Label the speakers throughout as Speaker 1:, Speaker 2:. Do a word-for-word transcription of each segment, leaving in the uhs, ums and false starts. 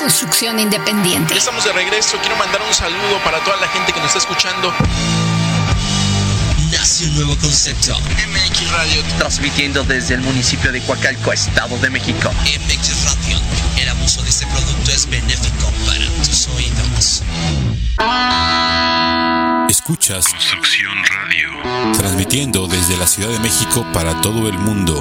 Speaker 1: construcción independiente.
Speaker 2: Ya estamos de regreso. Quiero mandar un saludo para toda la gente que nos está escuchando.
Speaker 3: Nace un nuevo concepto.
Speaker 2: M X Radio,
Speaker 3: transmitiendo desde el municipio de Coacalco, Estado de México.
Speaker 4: M X Radio. El abuso de este producto es benéfico para tus oídos.
Speaker 5: Escuchas Construcción Radio, transmitiendo desde la Ciudad de México para todo el mundo.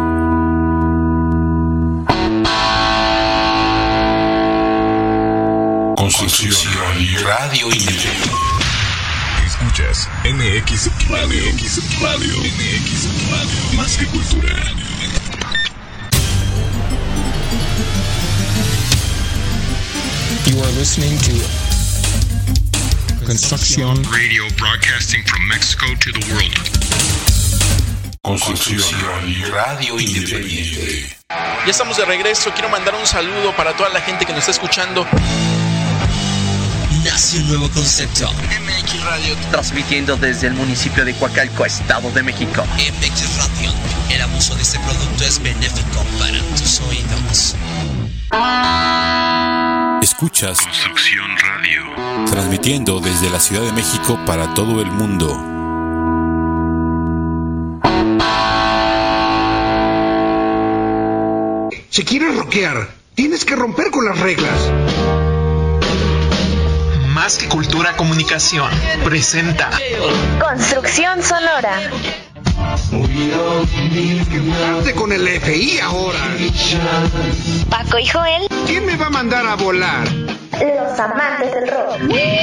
Speaker 5: Construcción Radio Independiente.
Speaker 6: Escuchas M X Radio, M X Radio, M X Radio, más que cultura.
Speaker 7: You are listening to Construcción
Speaker 8: Radio, broadcasting from Mexico to the world.
Speaker 5: Construcción Radio Independiente.
Speaker 2: Ya estamos de regreso. Quiero mandar un saludo para toda la gente que nos está escuchando.
Speaker 4: Nace un nuevo concepto.
Speaker 2: M X Radio,
Speaker 3: transmitiendo desde el municipio de Coacalco, Estado de México.
Speaker 4: M X Radio. El abuso de este producto es benéfico para tus oídos.
Speaker 5: Escuchas
Speaker 8: Construcción Radio,
Speaker 5: transmitiendo desde la Ciudad de México para todo el mundo.
Speaker 9: Si quieres rockear, tienes que romper con las reglas.
Speaker 10: Más que Cultura Comunicación presenta
Speaker 11: Construcción Sonora.
Speaker 9: Hazte con el F I ahora.
Speaker 11: Paco y Joel.
Speaker 9: ¿Quién me va a mandar a volar?
Speaker 11: Los amantes del rock.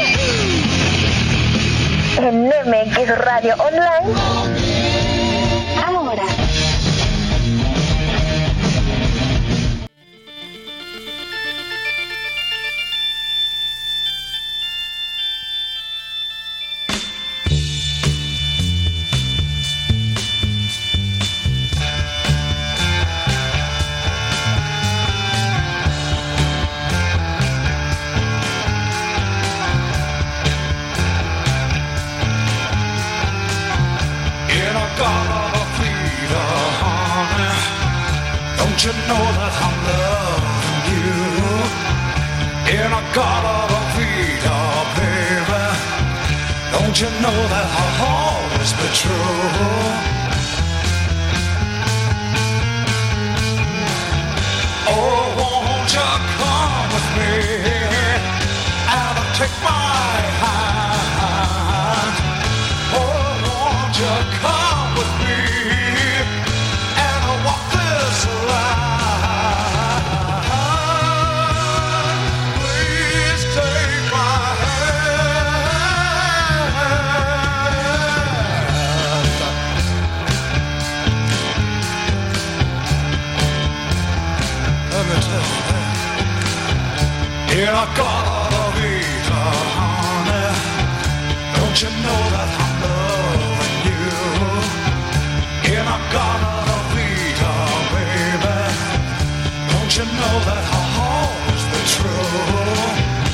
Speaker 11: En M X Radio Online. Ahora.
Speaker 12: Don't you know that I'm loving you in a Garden Vida, baby? Don't you know that I'll always be true? Oh, won't you come with me and take my hand? Oh, won't you come with me and walk this line? Please take my hand. Let me tell you, in a Garden Vida, honey, don't you know that I'm loving you? In a Garden Vida, baby, don't you know that I'll always be true?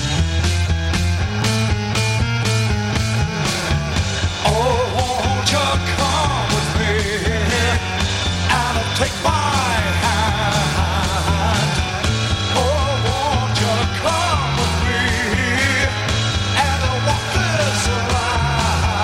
Speaker 12: Oh, won't you come with me and take my hand? Oh, won't you come with me and walk this line?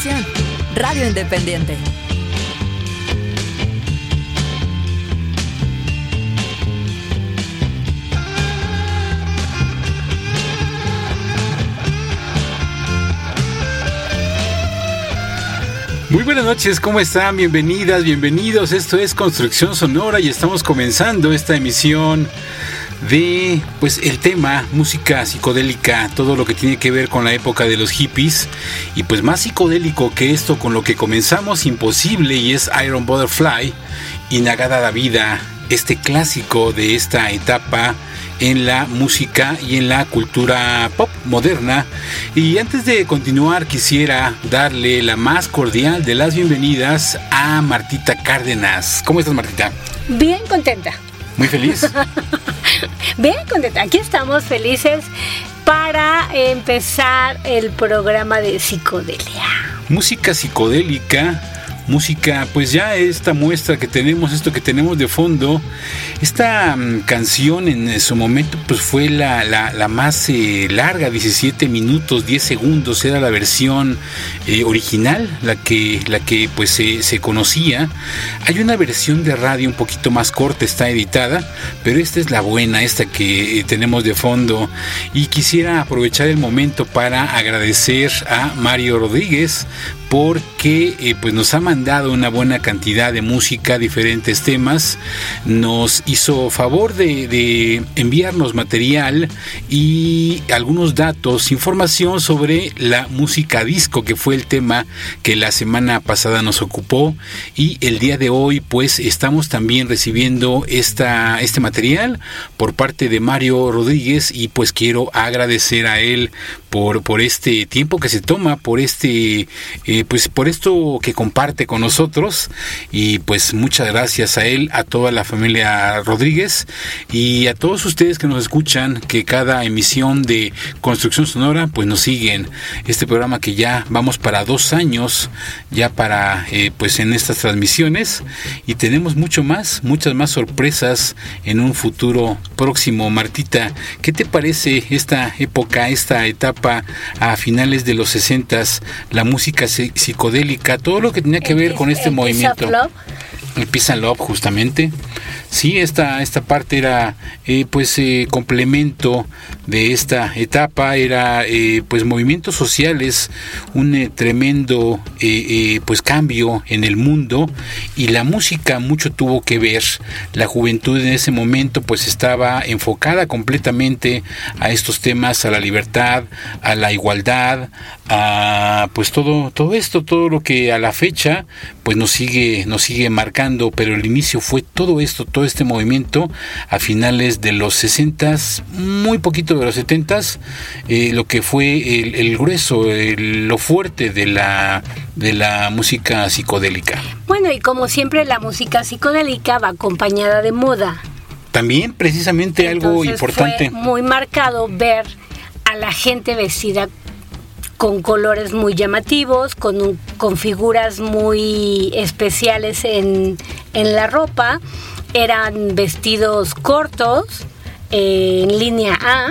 Speaker 1: Construcción, Radio Independiente.
Speaker 13: Muy buenas noches, ¿cómo están? Bienvenidas, bienvenidos. Esto es Construcción Sonora y estamos comenzando esta emisión de, pues, el tema música psicodélica, todo lo que tiene que ver con la época de los hippies, y pues más psicodélico que esto con lo que comenzamos, imposible, y es Iron Butterfly y Nagada da Vida, este clásico de esta etapa en la música y en la cultura pop moderna. Y antes de continuar, quisiera darle la más cordial de las bienvenidas a Martita Cárdenas. ¿Cómo estás, Martita?
Speaker 14: Bien contenta.
Speaker 13: Muy feliz.
Speaker 14: Bien contenta. Aquí estamos felices para empezar el programa de psicodelia.
Speaker 13: Música psicodélica. Música, pues ya esta muestra que tenemos, esto que tenemos de fondo, esta um, canción en su momento pues fue la, la, la más eh, larga, diecisiete minutos, diez segundos, era la versión eh, original, la que, la que pues se, se conocía. Hay una versión de radio un poquito más corta, está editada, pero esta es la buena, esta que eh, tenemos de fondo. Y quisiera aprovechar el momento para agradecer a Mario Rodríguez, porque eh, pues nos ha mandado una buena cantidad de música, diferentes temas, nos hizo favor de, de enviarnos material y algunos datos, información sobre la música disco, que fue el tema que la semana pasada nos ocupó, y el día de hoy pues estamos también recibiendo esta, este material por parte de Mario Rodríguez, y pues quiero agradecer a él por, por este tiempo que se toma, por este eh, pues por esto que comparte con nosotros, y pues muchas gracias a él, a toda la familia Rodríguez y a todos ustedes que nos escuchan, que cada emisión de Construcción Sonora pues nos siguen. Este programa que ya vamos para dos años ya para eh, pues en estas transmisiones, y tenemos mucho más, muchas más sorpresas en un futuro próximo. Martita, ¿qué te parece esta época, esta etapa a finales de los sesentas, la música psicodélica, todo lo que tenía que ver con este movimiento? El Peace and Love, justamente. Sí, esta, esta parte era eh, pues eh, complemento de esta etapa, era eh, pues movimientos sociales, un eh, tremendo eh, eh, pues cambio en el mundo, y la música mucho tuvo que ver. La juventud en ese momento pues estaba enfocada completamente a estos temas, a la libertad, a la igualdad, a pues todo, todo esto, todo lo que a la fecha pues nos sigue, nos sigue marcando, pero el inicio fue todo esto, todo este movimiento a finales de los sesentas, muy poquito de los setentas, eh, lo que fue el, el grueso, el, lo fuerte de la, de la música psicodélica.
Speaker 14: Bueno, y como siempre la música psicodélica va acompañada de moda.
Speaker 13: También precisamente
Speaker 14: Entonces,
Speaker 13: algo importante.
Speaker 14: Fue muy marcado ver a la gente vestida con colores muy llamativos, con, un, con figuras muy especiales en, en la ropa. Eran vestidos cortos, eh, en línea A,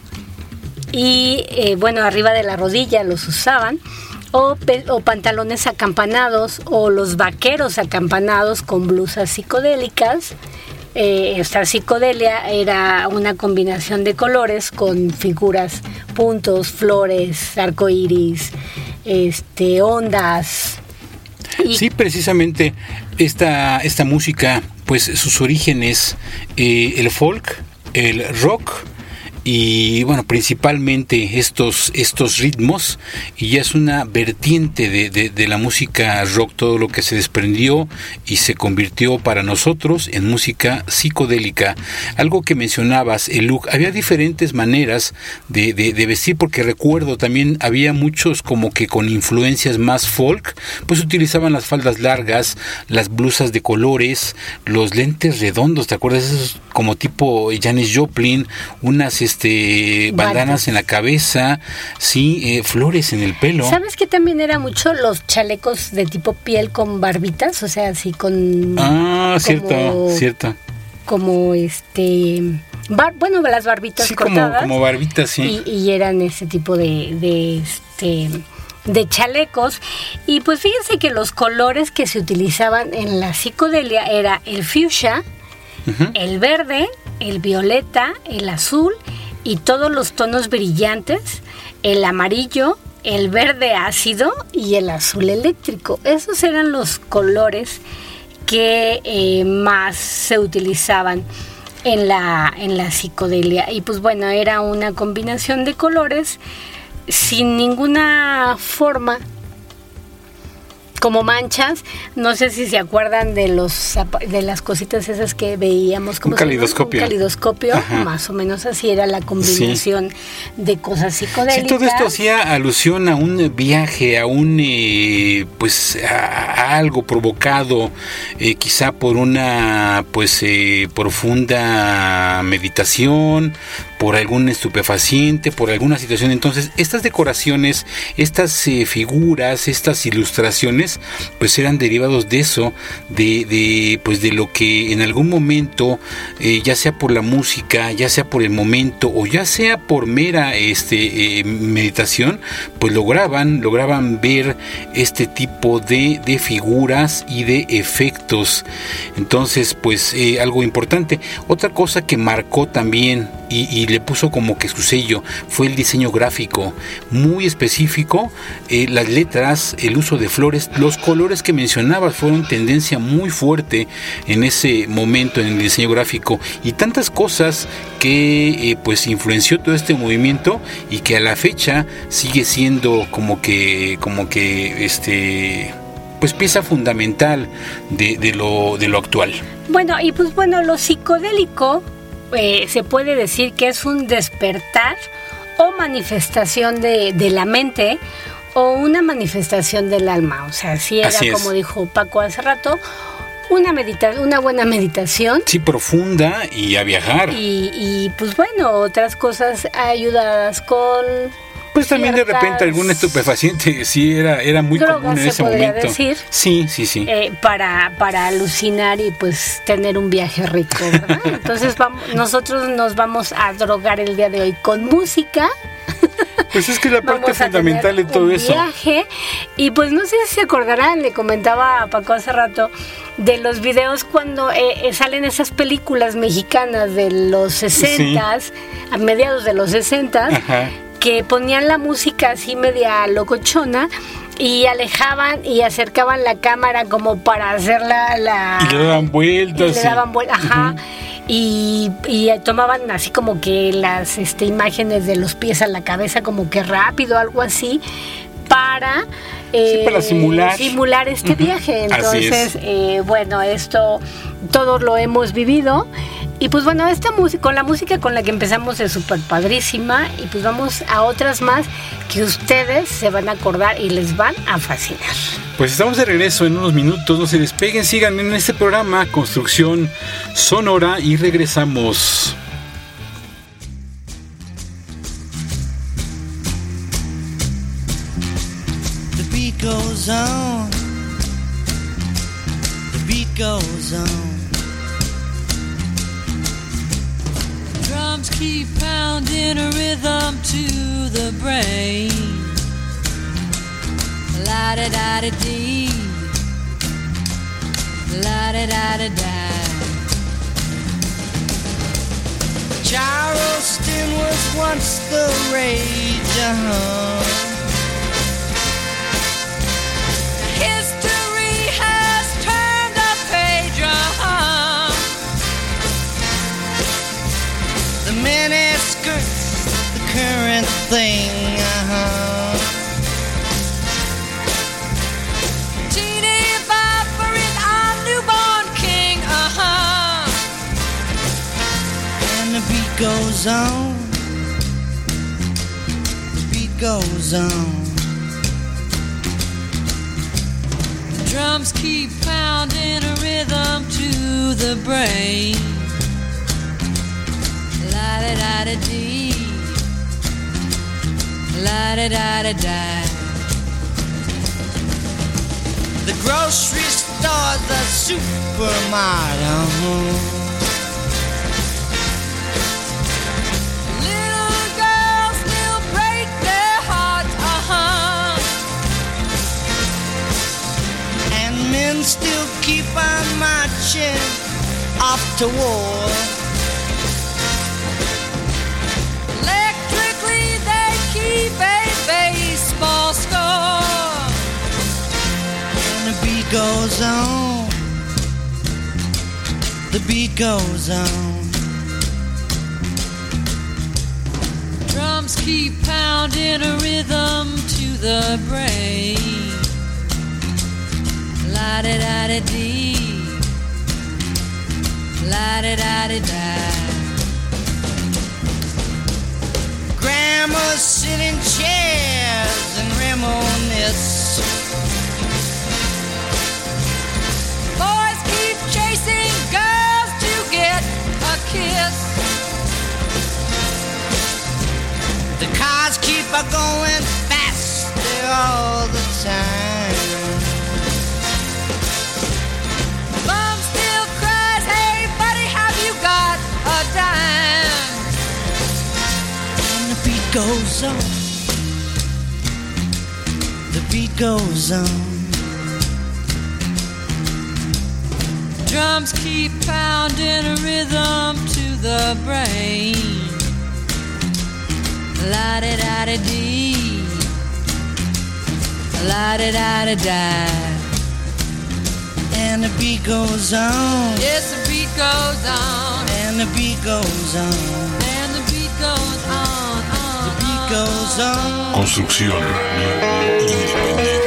Speaker 14: y eh, bueno, arriba de la rodilla los usaban, o, pe- o pantalones acampanados, o los vaqueros acampanados con blusas psicodélicas. Eh, esta psicodelia era una combinación de colores con figuras, puntos, flores, arcoíris, este, ondas.
Speaker 13: Y sí, precisamente esta, esta música, pues sus orígenes, eh, el folk, el rock, y bueno, principalmente estos, estos ritmos, y ya es una vertiente de, de, de la música rock, todo lo que se desprendió y se convirtió para nosotros en música psicodélica. Algo que mencionabas, el look, había diferentes maneras de, de, de vestir, porque recuerdo también había muchos como que con influencias más folk, pues utilizaban las faldas largas, las blusas de colores, los lentes redondos, ¿te acuerdas? Esos como tipo Janis Joplin, unas este bandanas en la cabeza, sí, eh, flores en el pelo.
Speaker 14: ¿Sabes qué también era mucho? Los chalecos de tipo piel con barbitas, o sea, así con...
Speaker 13: Ah,
Speaker 14: como,
Speaker 13: cierto, cierto.
Speaker 14: Como este... Bar, bueno, las barbitas
Speaker 13: sí,
Speaker 14: cortadas.
Speaker 13: Como, como barbitas, sí.
Speaker 14: Y, y eran ese tipo de, de este de chalecos. Y pues fíjense que los colores que se utilizaban en la psicodelia era el fuchsia, uh-huh. el verde, el violeta, el azul y todos los tonos brillantes, el amarillo, el verde ácido y el azul eléctrico. Esos eran los colores que eh, más se utilizaban en la, en la psicodelia. Y pues bueno, era una combinación de colores sin ninguna forma, como manchas. No sé si se acuerdan de los de las cositas esas que veíamos, como
Speaker 13: un calidoscopio.
Speaker 14: Un calidoscopio, Ajá. más o menos así era la combinación sí. de cosas psicodélicas.
Speaker 13: Sí, todo esto hacía alusión a un viaje, a un eh, pues a, a algo provocado, eh, quizá por una pues eh, profunda meditación, por algún estupefaciente, por alguna situación. Entonces, estas decoraciones, estas eh, figuras, estas ilustraciones, pues eran derivados de eso, de, de pues de lo que en algún momento, eh, ya sea por la música, ya sea por el momento, o ya sea por mera este eh, meditación, pues lograban, lograban ver este tipo de, de figuras y de efectos. Entonces, pues eh, algo importante. Otra cosa que marcó también y, y le puso como que su sello fue el diseño gráfico muy específico, eh, las letras, el uso de flores, los colores que mencionabas fueron tendencia muy fuerte en ese momento en el diseño gráfico, y tantas cosas que eh, pues influenció todo este movimiento y que a la fecha sigue siendo como que como que este pues pieza fundamental de, de lo de lo actual.
Speaker 14: Bueno, y pues bueno, lo psicodélico Eh, se puede decir que es un despertar o manifestación de, de la mente o una manifestación del alma. O sea, sí era, como dijo Paco hace rato, una medita- una buena meditación.
Speaker 13: Sí, profunda y a viajar.
Speaker 14: Y, y pues bueno, otras cosas ayudadas con...
Speaker 13: Pues también de repente algún estupefaciente, sí, era, era muy
Speaker 14: drogas,
Speaker 13: común en
Speaker 14: se
Speaker 13: ese
Speaker 14: podría
Speaker 13: momento.
Speaker 14: Decir,
Speaker 13: sí, sí, sí.
Speaker 14: Eh, para, para alucinar y pues tener un viaje rico, ¿verdad? Entonces vamos, nosotros nos vamos a drogar el día de hoy con música.
Speaker 13: Pues es que es la parte fundamental de todo eso.
Speaker 14: Viaje, y pues no sé si se acordarán, le comentaba a Paco hace rato, de los videos cuando eh, salen esas películas mexicanas de los sesentas, sí. a mediados de los sesentas, Ajá. que ponían la música así media locochona y alejaban y acercaban la cámara como para hacer la... la
Speaker 13: y le daban vueltas.
Speaker 14: Y le daban vueltas, ajá. Uh-huh. Y, y tomaban así como que las este, imágenes de los pies a la cabeza como que rápido, algo así, para...
Speaker 13: Eh, sí, para simular.
Speaker 14: simular este uh-huh. viaje. Entonces, eh, bueno, esto todos lo hemos vivido. Y pues bueno, esta música, con la música con la que empezamos es súper padrísima. Y pues vamos a otras más que ustedes se van a acordar y les van a fascinar.
Speaker 13: Pues estamos de regreso en unos minutos, no se despeguen, sigan en este programa Construcción Sonora y regresamos.
Speaker 15: The beat goes on. The beat goes on. Drums keep pounding a rhythm to the brain. La-da-da-da-dee, la-da-da-da-da. Charleston was once the rage, uh-huh. History has turned a page, uh-huh. The miniskirt's the current thing, uh-huh. Teeny Bopper is our newborn king, uh-huh. And the beat goes on. The beat goes on. The drums keep pounding a rhythm to the brain. La-da-da-da-dee, la-da-da-da-da. The grocery store, the supermarket, uh-huh. Little girls will break their hearts, uh-huh. off to war. Electrically they keep a baseball score, and the beat goes on, the beat goes on. Drums keep pounding a rhythm to the brain. La-da-da-da-dee, la-da-da-da-da. Grandmas sit in chairs and reminisce. Boys keep chasing girls to get a kiss. The cars keep a going faster all the time. Mom still cries, hey buddy, have you got a dime? And the beat goes on, the beat goes on. Drums keep pounding a rhythm to the brain. La-da-da-da-dee, la-da-da-da-da. And the beat goes on. Yes, the beat goes on. And the beat goes on. And the beat goes on, on, the beat goes on.
Speaker 5: Construcción independiente.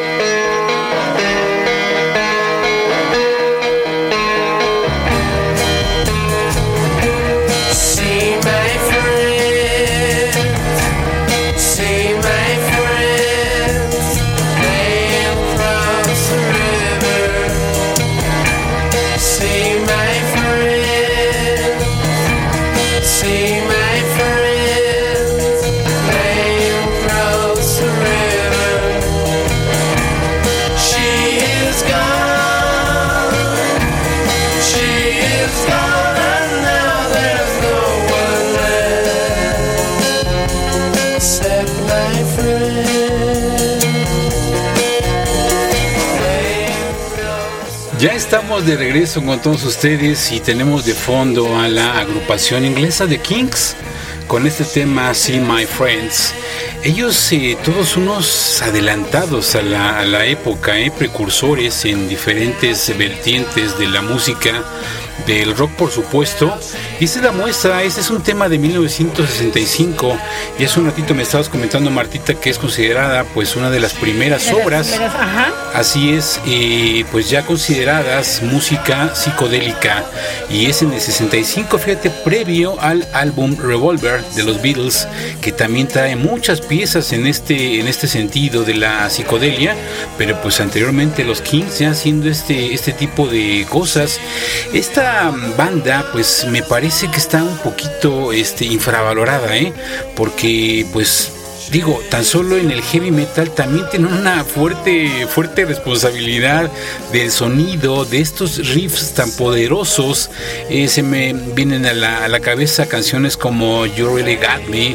Speaker 5: Ya estamos de regreso con todos ustedes y tenemos de fondo a la agrupación inglesa The Kinks con este tema See My Friends. Ellos eh, todos unos adelantados a la, a la época, eh, precursores en diferentes vertientes de la música, del rock por supuesto. Y esta es la muestra, este es un tema de mil novecientos sesenta y cinco y hace un ratito me estabas comentando, Martita, que es considerada pues una de las primeras de obras, las primeras, ajá. Así es, eh, pues ya consideradas música psicodélica, y es en el sesenta y cinco, fíjate, previo al álbum Revolver de los Beatles, que también trae muchas piezas en este, en este sentido de la psicodelia, pero pues anteriormente los Kinks ya haciendo este, este tipo de cosas. Esta banda pues me parece que está un poquito este, infravalorada, ¿eh? Porque pues digo, tan solo en el heavy metal también tienen una fuerte, fuerte responsabilidad del sonido, de estos riffs tan poderosos. Eh, se me vienen a la, a la cabeza canciones como You Really Got Me,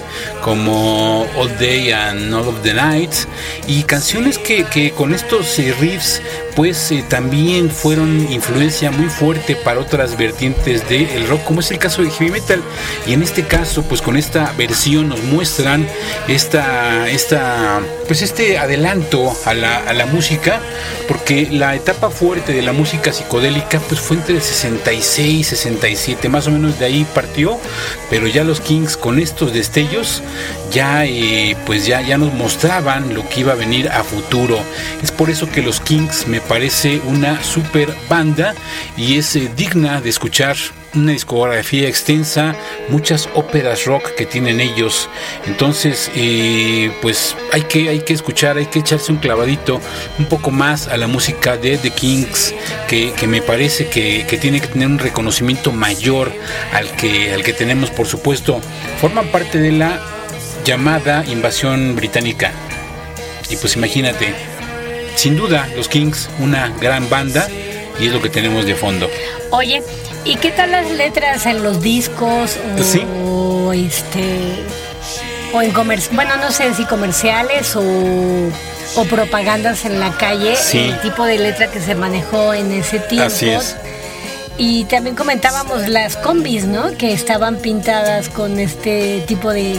Speaker 5: como All Day and All of the Night, y canciones que, que con estos eh, riffs pues eh, también fueron influencia muy fuerte para otras vertientes del rock, como es el caso de heavy metal. Y en este caso pues con esta versión nos muestran esta, esta pues este adelanto a la, a la música, porque la etapa fuerte de la música psicodélica pues fue entre el sesenta y seis, sesenta y siete, más o menos de ahí partió, pero ya los Kinks con estos destellos ya eh, pues ya, ya nos mostraban lo que iba a venir a futuro. Es por eso que los Kinks me parece una super banda y es eh, digna de escuchar, una discografía extensa, muchas óperas rock que tienen ellos. Entonces eh, pues hay que, hay que escuchar, hay que echarse un clavadito un poco más a la música de The Kinks, que, que me parece que, que tiene que tener un reconocimiento mayor al que, al que tenemos. Por supuesto, forman parte de la llamada invasión británica, y pues imagínate, sin duda los Kinks, una gran banda, y es lo que tenemos de fondo.
Speaker 14: Oye, ¿y qué tal las letras en los discos o, ¿sí? o este o en comerci- bueno, no sé si comerciales o, o propagandas en la calle? Sí. El tipo de letra que se manejó en ese tiempo.
Speaker 13: Así es.
Speaker 14: Y también comentábamos las combis, ¿no? Que estaban pintadas con este tipo de,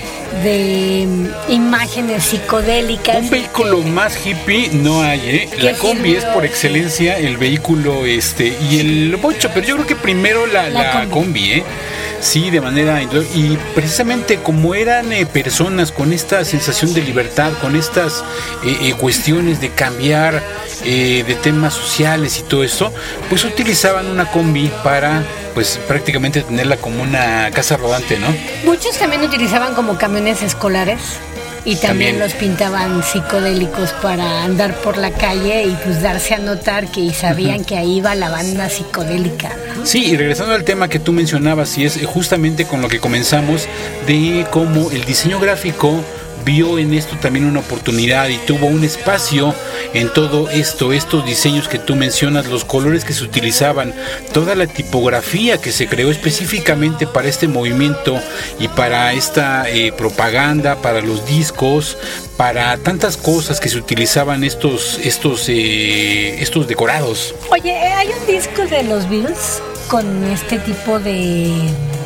Speaker 14: de imágenes psicodélicas.
Speaker 5: Un vehículo más hippie no hay, ¿eh? La combi sirvió, es por excelencia el vehículo este y el bocho, pero yo creo que primero la, la, la combi. combi, ¿eh? Sí, de manera... Y precisamente como eran eh, personas con esta sensación de libertad, con estas eh, eh, cuestiones de cambiar eh, de temas sociales y todo esto, pues utilizaban una combi para, pues prácticamente tenerla como una casa rodante, ¿no?
Speaker 14: Muchos también utilizaban como camiones escolares. Y también, también los pintaban psicodélicos para andar por la calle y pues darse a notar que sabían uh-huh. que ahí iba la banda psicodélica, ¿no? Sí,
Speaker 5: y regresando al tema que tú mencionabas, y es justamente con lo que comenzamos, de cómo el diseño gráfico vio en esto también una oportunidad y tuvo un espacio en todo esto, estos diseños que tú mencionas, los colores que se utilizaban, toda la tipografía que se creó específicamente para este movimiento y para esta eh, propaganda, para los discos, para tantas cosas que se utilizaban estos, estos, eh, estos decorados.
Speaker 14: Oye, ¿hay un disco de los Beatles con este tipo de...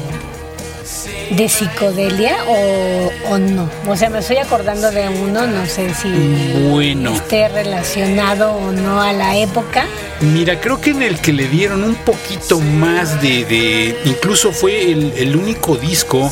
Speaker 14: de psicodelia o, o no? O sea, me estoy acordando de uno, no sé si
Speaker 5: bueno.
Speaker 14: esté relacionado o no a la época.
Speaker 5: Mira, creo que en el que le dieron un poquito más de... de incluso fue el, el único disco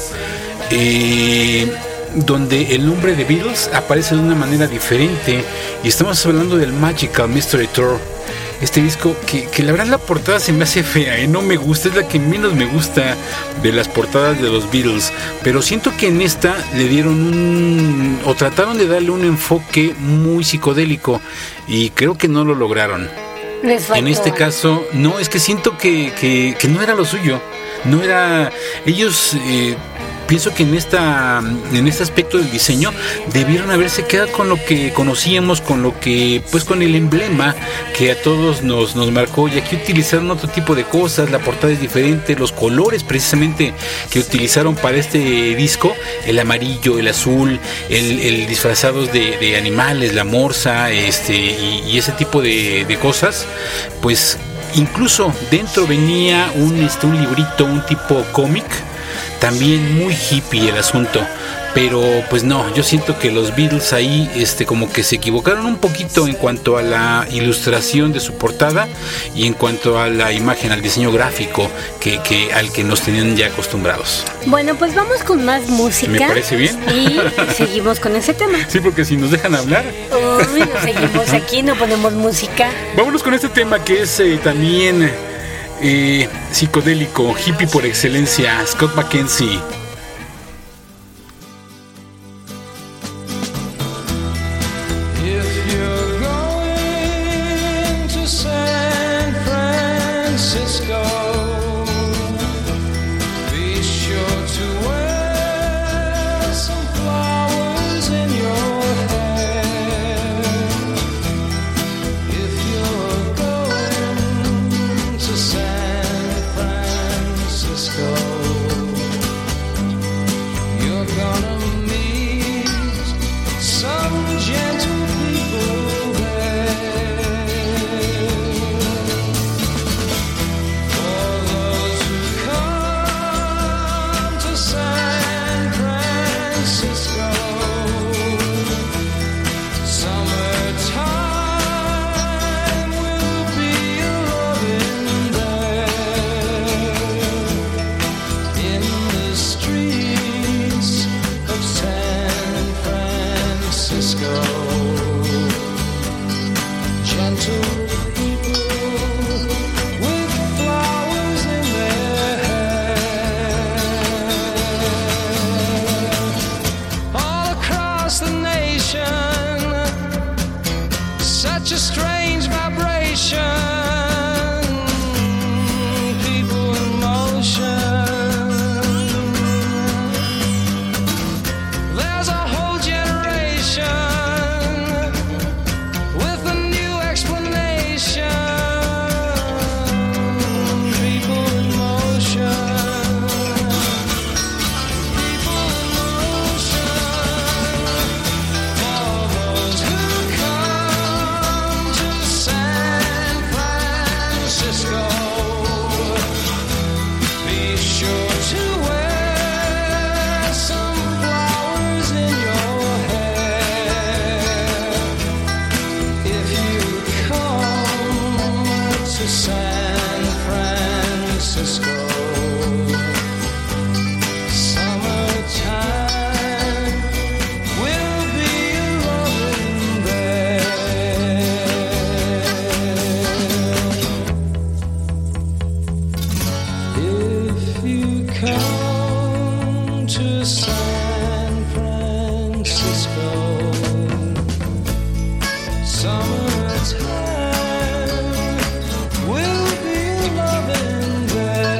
Speaker 5: eh, donde el nombre de Beatles aparece de una manera diferente, y estamos hablando del Magical Mystery Tour. Este disco que, que la verdad la portada se me hace fea, ¿eh? No me gusta, es la que menos me gusta de las portadas de los Beatles, pero siento que en esta le dieron un, o trataron de darle un enfoque muy psicodélico, y creo que no lo lograron.
Speaker 14: Les faltó.
Speaker 5: En este caso, no, es que siento que, que, que no era lo suyo, no era, ellos... Eh, pienso que en esta en este aspecto del diseño debieron haberse quedado con lo que conocíamos, con lo que, pues con el emblema que a todos nos, nos marcó, y aquí utilizaron otro tipo de cosas, la portada es diferente, los colores precisamente que utilizaron para este disco, el amarillo, el azul, el, el disfrazados de, de animales, la morsa, este y, y ese tipo de, de cosas, pues incluso dentro venía un, este, un librito, un tipo cómic, también muy hippie el asunto, pero pues no, yo siento que los Beatles ahí este como que se equivocaron un poquito en cuanto a la ilustración de su portada y en cuanto a la imagen, al diseño gráfico que, que al que nos tenían ya acostumbrados.
Speaker 14: Bueno, pues vamos con más música.
Speaker 5: ¿Me parece bien?
Speaker 14: Y seguimos con ese tema.
Speaker 5: Sí, porque si nos dejan hablar.
Speaker 14: Uy, nos seguimos aquí, no ponemos música.
Speaker 5: Vámonos con este tema que es eh, también... Eh, psicodélico, hippie por excelencia, Scott McKenzie.
Speaker 12: Oh
Speaker 15: Francisco. Summertime will be loving there.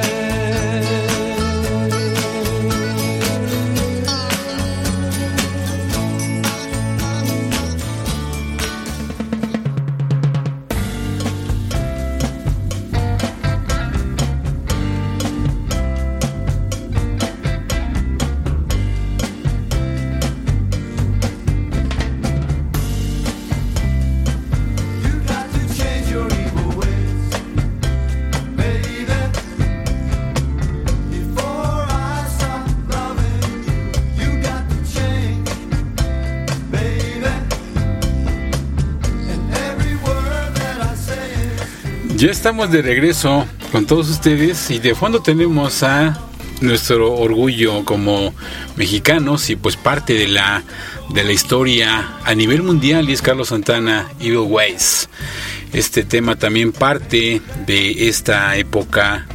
Speaker 5: Ya estamos de regreso con todos ustedes y de fondo tenemos a nuestro orgullo como mexicanos y pues parte de la de la historia a nivel mundial, y es Carlos Santana, Evil Ways. Este tema también parte de esta época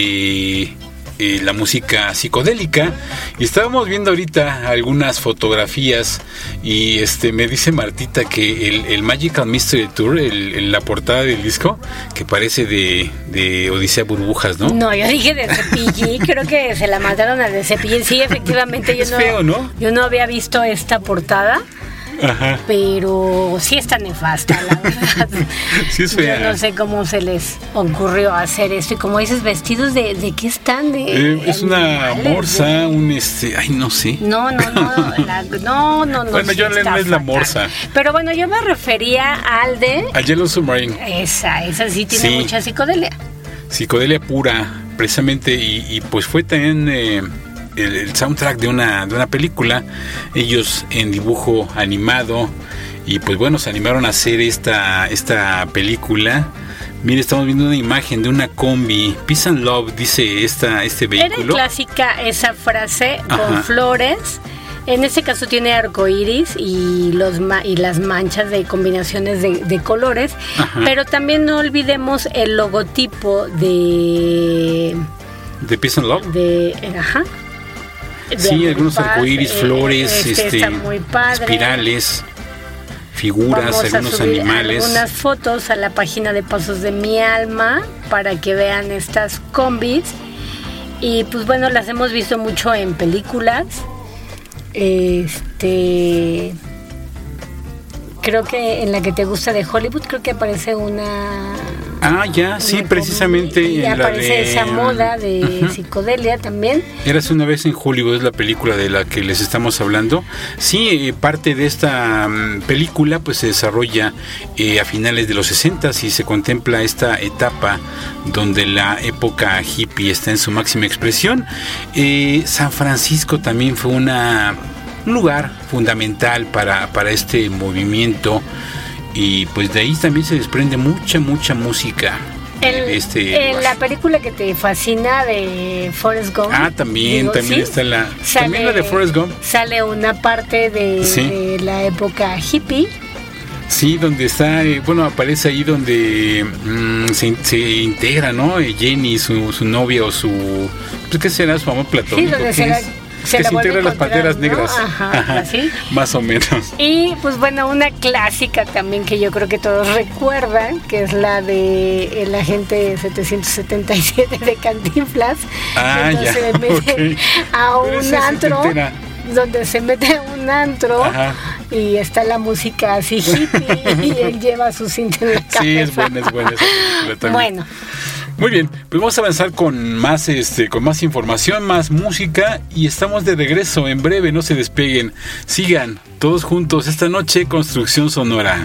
Speaker 5: de eh, la música psicodélica, y estábamos viendo ahorita algunas fotografías y este me dice Martita que el, el Magical Mystery Tour, el, el, la portada del disco, que parece de, de Odisea Burbujas, ¿no?
Speaker 14: No, yo dije de Cepillín, creo que se la mandaron a de Cepillín. Sí, efectivamente, yo
Speaker 5: es
Speaker 14: no,
Speaker 5: feo, ¿no?
Speaker 14: Yo no había visto esta portada.
Speaker 5: Ajá.
Speaker 14: Pero sí está nefasta, la verdad.
Speaker 5: Sí es fea.
Speaker 14: Yo no sé cómo se les ocurrió hacer esto. Y como dices, vestidos de, ¿de qué están? De,
Speaker 5: eh, es una morsa, de... un este, ay, no sé.
Speaker 14: No, no, no, la, no, no, no.
Speaker 5: Bueno,
Speaker 14: sí
Speaker 5: yo no es
Speaker 14: fatal.
Speaker 5: la morsa.
Speaker 14: Pero bueno, yo me refería al de...
Speaker 5: Al Yellow Submarine.
Speaker 14: Esa, esa sí tiene sí. mucha psicodelia.
Speaker 5: Psicodelia pura, precisamente, y, y pues fue también... Eh, El, el soundtrack de una de una película, ellos en dibujo animado, y pues bueno, se animaron a hacer esta esta película. Mire, estamos viendo una imagen de una combi, Peace and Love, dice esta este vehículo.
Speaker 14: Era clásica esa frase. Ajá. Con flores. En este caso tiene arcoíris y los ma- y las manchas de combinaciones de, de colores. Ajá. Pero también no olvidemos el logotipo de
Speaker 5: de Peace and Love.
Speaker 14: De ajá.
Speaker 5: Sí, algunos arcoíris,
Speaker 14: eh,
Speaker 5: flores,
Speaker 14: este,
Speaker 5: este,
Speaker 14: este
Speaker 5: espirales, figuras,
Speaker 14: Vamos
Speaker 5: algunos
Speaker 14: a subir
Speaker 5: animales.
Speaker 14: Algunas fotos a la página de Pasos de mi Alma para que vean estas combis. Y pues bueno, las hemos visto mucho en películas. Este... Creo que en la que te gusta de Hollywood, creo que aparece una...
Speaker 5: Ah, ya, sí, precisamente.
Speaker 14: Y
Speaker 5: en
Speaker 14: aparece
Speaker 5: la de,
Speaker 14: esa moda de uh-huh. psicodelia también.
Speaker 5: Érase una vez en Hollywood, es la película de la que les estamos hablando. Sí, eh, parte de esta um, película pues se desarrolla eh, a finales de los sesentas y se contempla esta etapa donde la época hippie está en su máxima expresión. Eh, San Francisco también fue una... un lugar fundamental para, para este movimiento, y pues de ahí también se desprende mucha mucha música.
Speaker 14: El,
Speaker 5: este
Speaker 14: en la película que te fascina de Forrest Gump,
Speaker 5: ah también digo, también ¿sí? está la
Speaker 14: sale,
Speaker 5: también la de Forrest Gump,
Speaker 14: sale una parte de, ¿sí? de la época hippie.
Speaker 5: Sí, donde está, eh, bueno, aparece ahí donde mmm, se, se integra, ¿no? Jenny, su, su novia o su, pues qué será, su amor platónico.
Speaker 14: Sí, donde será. Se
Speaker 5: que se integran las panteras
Speaker 14: ¿no?
Speaker 5: negras.
Speaker 14: Ajá, Ajá, ¿sí?
Speaker 5: Más o menos.
Speaker 14: Y pues bueno, una clásica también que yo creo que todos recuerdan, que es la de El Agente setecientos setenta y siete de Cantinflas.
Speaker 5: Ah, ya.
Speaker 14: Se mete okay. a un antro, donde se mete a un antro. Ajá. Y está la música así hippie y él lleva su cinta en la cabeza.
Speaker 5: Sí, es buena, es buena esa película también.
Speaker 14: Bueno.
Speaker 5: Muy bien, pues vamos a avanzar con más este, con más información, más música, y estamos de regreso en breve, no se despeguen. Sigan todos juntos esta noche, Construcción Sonora.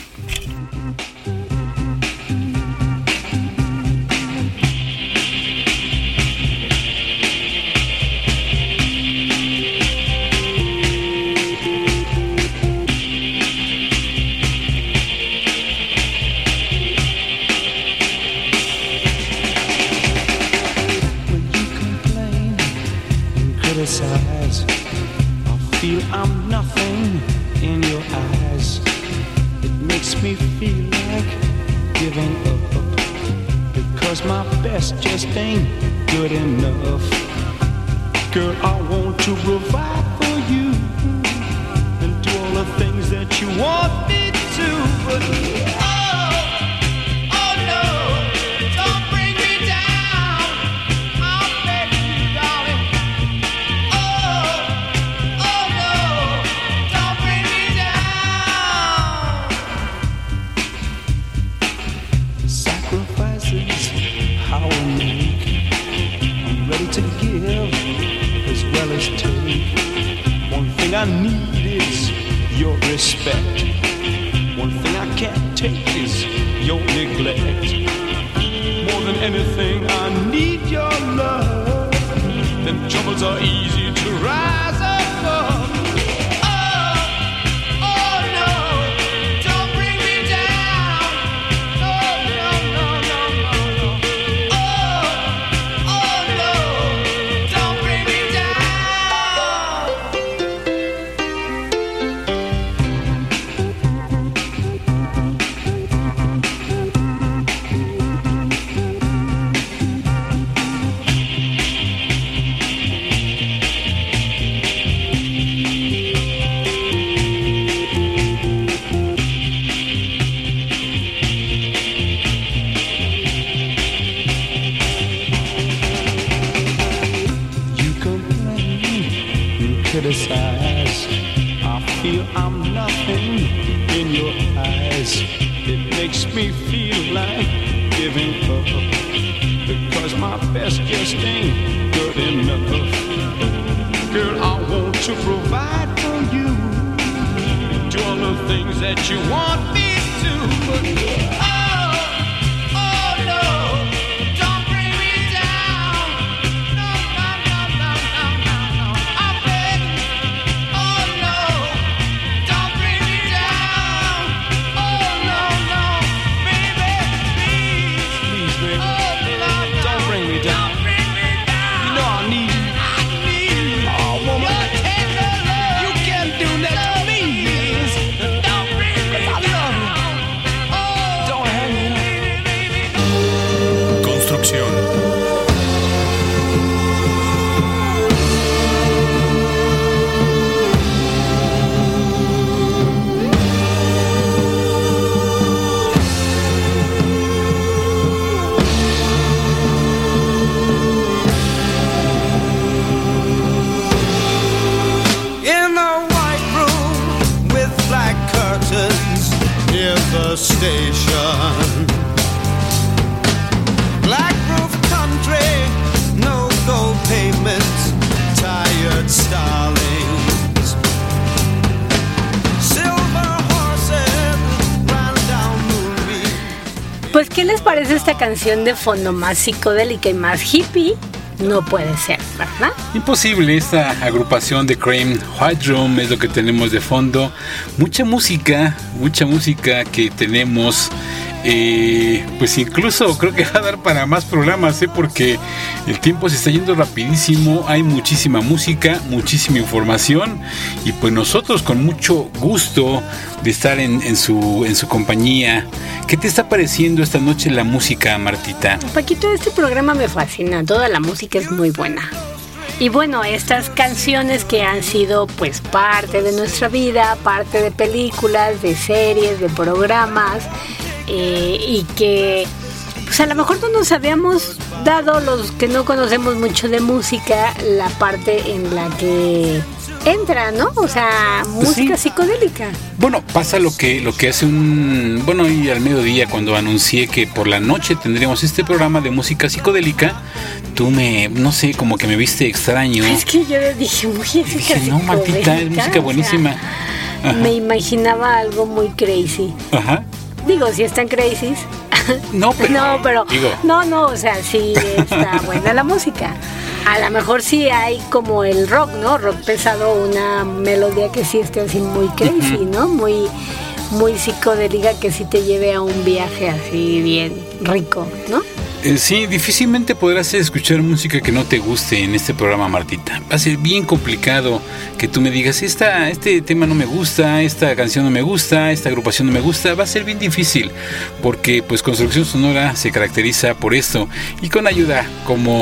Speaker 15: I feel I'm nothing in your eyes. It makes me feel like giving up, because my best just ain't good enough. Girl, I want to provide for you, want me to, but oh, oh no, don't bring me down. I'll beg you, darling. Oh, oh no, don't bring me down. Sacrifices how I make. I'm ready to give as well as take. One thing I need is your respect. One thing I can't take is your neglect. More than anything, I need your love. Then troubles are easy to rise above. Oh, oh no, don't bring me down. No, no, no, no, no, no. Oh, oh no, don't bring me down. Criticize. I feel I'm nothing in your eyes. It makes me feel like giving up, because my best just ain't good enough. Girl, I want to provide for you, do all the things that you want me to, but oh, oh no, don't bring me down. No, no, no, no, no, no, no. I beg you. Oh no, don't bring me down. Oh no, no, baby, please, please, baby. Oh, no, don't bring me down. Don't bring me down. You know I need you. I need you. Oh, woman, your tender love. You can't do that to me. Please, don't bring me down. I love you. Oh, don't hang me up.
Speaker 8: Construcción.
Speaker 12: In a white room with black curtains near the station. Black roof country, no gold payments, tired starlings. Silver horses ran down moonbeams.
Speaker 14: Pues, ¿qué les parece esta canción de fondo? Más psicodélica y más hippie no puede ser, ¿verdad?
Speaker 5: Imposible, esta agrupación de Cream, White Room es lo que tenemos de fondo. Mucha música, mucha música que tenemos. Eh, pues incluso creo que va a dar para más programas, ¿eh? Porque el tiempo se está yendo rapidísimo, hay muchísima música, muchísima información, y pues nosotros con mucho gusto de estar en, en, su, en su compañía. ¿Qué te está pareciendo esta noche la música, Martita?
Speaker 14: Paquito, este programa me fascina, toda la música es muy buena. Y bueno, estas canciones que han sido pues parte de nuestra vida, parte de películas, de series, de programas, eh, y que pues a lo mejor no nos habíamos dado, los que no conocemos mucho de música, la parte en la que entra, ¿no? O sea, música sí. Psicodélica.
Speaker 5: Bueno, pasa lo que lo que hace un... Bueno, y al mediodía cuando anuncié que por la noche tendríamos este programa de música psicodélica, tú me... no sé, como que me viste extraño.
Speaker 14: Es que yo dije, música
Speaker 5: dije, no, Martita, es música buenísima.
Speaker 14: O sea, me imaginaba algo muy crazy.
Speaker 5: Ajá.
Speaker 14: Digo, si están crazies.
Speaker 5: No, pero...
Speaker 14: No, pero...
Speaker 5: Digo.
Speaker 14: No, no, o sea, sí está buena la música. A lo mejor sí hay como el rock, ¿no? Rock pesado, una melodía que sí esté así muy crazy, uh-huh. ¿no? Muy, muy psicodélica, que sí te lleve a un viaje así bien rico, ¿no?
Speaker 5: Eh, sí, difícilmente podrás escuchar música que no te guste en este programa, Martita. Va a ser bien complicado que tú me digas, esta, este tema no me gusta, esta canción no me gusta, esta agrupación no me gusta. Va a ser bien difícil, porque pues Construcción Sonora se caracteriza por esto, y con ayuda como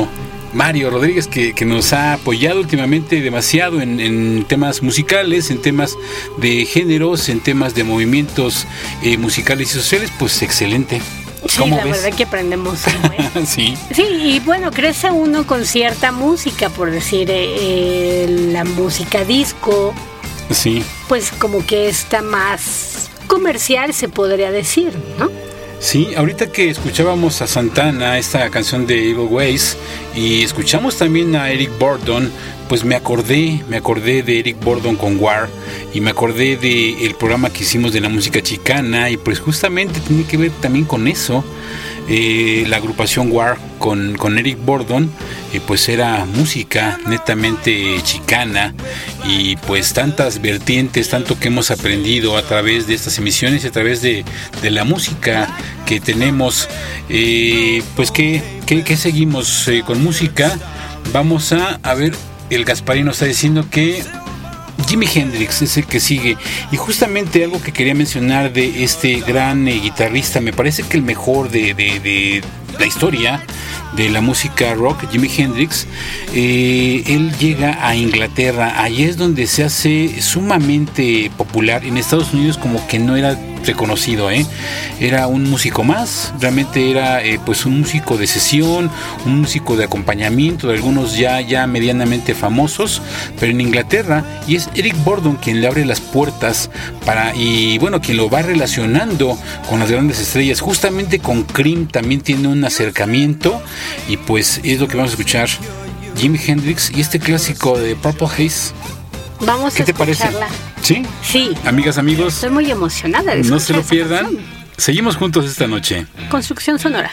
Speaker 5: Mario Rodríguez, que, que nos ha apoyado últimamente demasiado en, en temas musicales, en temas de géneros, en temas de movimientos eh, musicales y sociales. Pues excelente.
Speaker 14: Sí,
Speaker 5: ¿Cómo
Speaker 14: la
Speaker 5: ves?
Speaker 14: verdad que aprendemos.
Speaker 5: Sí.
Speaker 14: Sí, y bueno, crece uno con cierta música, por decir, eh, la música disco.
Speaker 5: Sí.
Speaker 14: Pues como que está más comercial, se podría decir, ¿no?
Speaker 5: Sí, ahorita que escuchábamos a Santana, esta canción de Evil Ways, y escuchamos también a Eric Burdon, pues me acordé, me acordé de Eric Burdon con War, y me acordé del programa que hicimos de la música chicana, y pues justamente tiene que ver también con eso. Eh, la agrupación War con, con Eric Burdon, eh, pues era música netamente chicana, y pues tantas vertientes, tanto que hemos aprendido a través de estas emisiones y a través de, de la música que tenemos. Eh, pues que, que, que seguimos eh, con música. Vamos a, a ver, el Gasparino está diciendo que Jimi Hendrix es el que sigue, y justamente algo que quería mencionar de este gran eh, guitarrista, me parece que el mejor de, de, de la historia de la música rock, Jimi Hendrix, eh, él llega a Inglaterra, ahí es donde se hace sumamente popular. En Estados Unidos como que no era reconocido, ¿eh? Era un músico más, realmente era eh, pues un músico de sesión, un músico de acompañamiento de algunos ya, ya medianamente famosos, pero en Inglaterra, y es Eric Burdon quien le abre las puertas para, y bueno, quien lo va relacionando con las grandes estrellas. Justamente con Cream también tiene un acercamiento, y pues es lo que vamos a escuchar, Jimi Hendrix y este clásico de Purple Haze.
Speaker 14: Vamos
Speaker 5: ¿Qué
Speaker 14: a
Speaker 5: te parece? ¿Sí?
Speaker 14: Sí.
Speaker 5: Amigas, amigos,
Speaker 14: estoy muy emocionada de
Speaker 5: no se lo
Speaker 14: esa
Speaker 5: pierdan.
Speaker 14: canción.
Speaker 5: Seguimos juntos esta noche.
Speaker 14: Construcción sonora.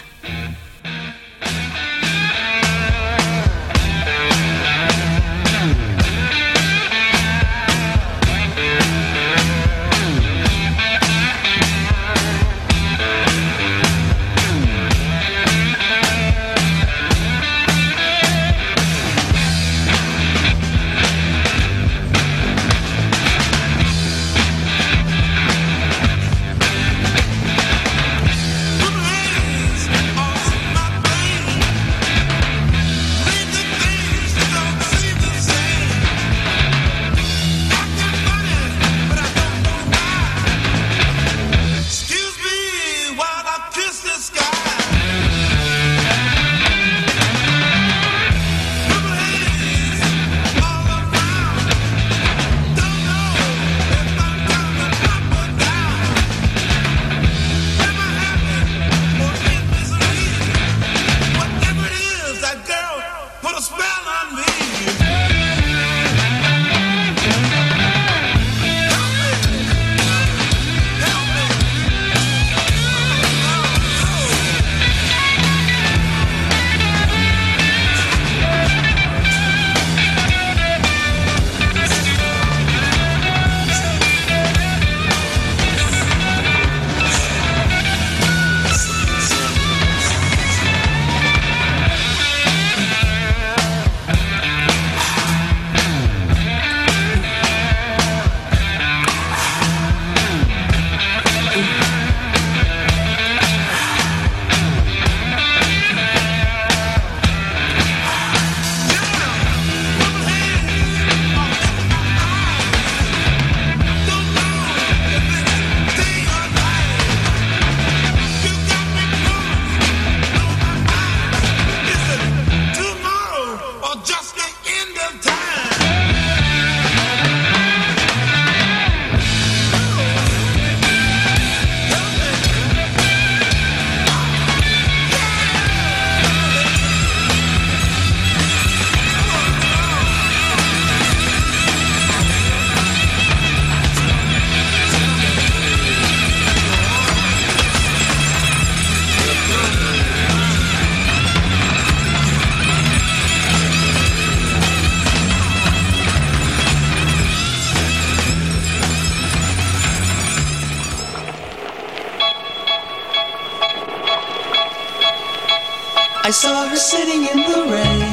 Speaker 16: I saw her sitting in the rain,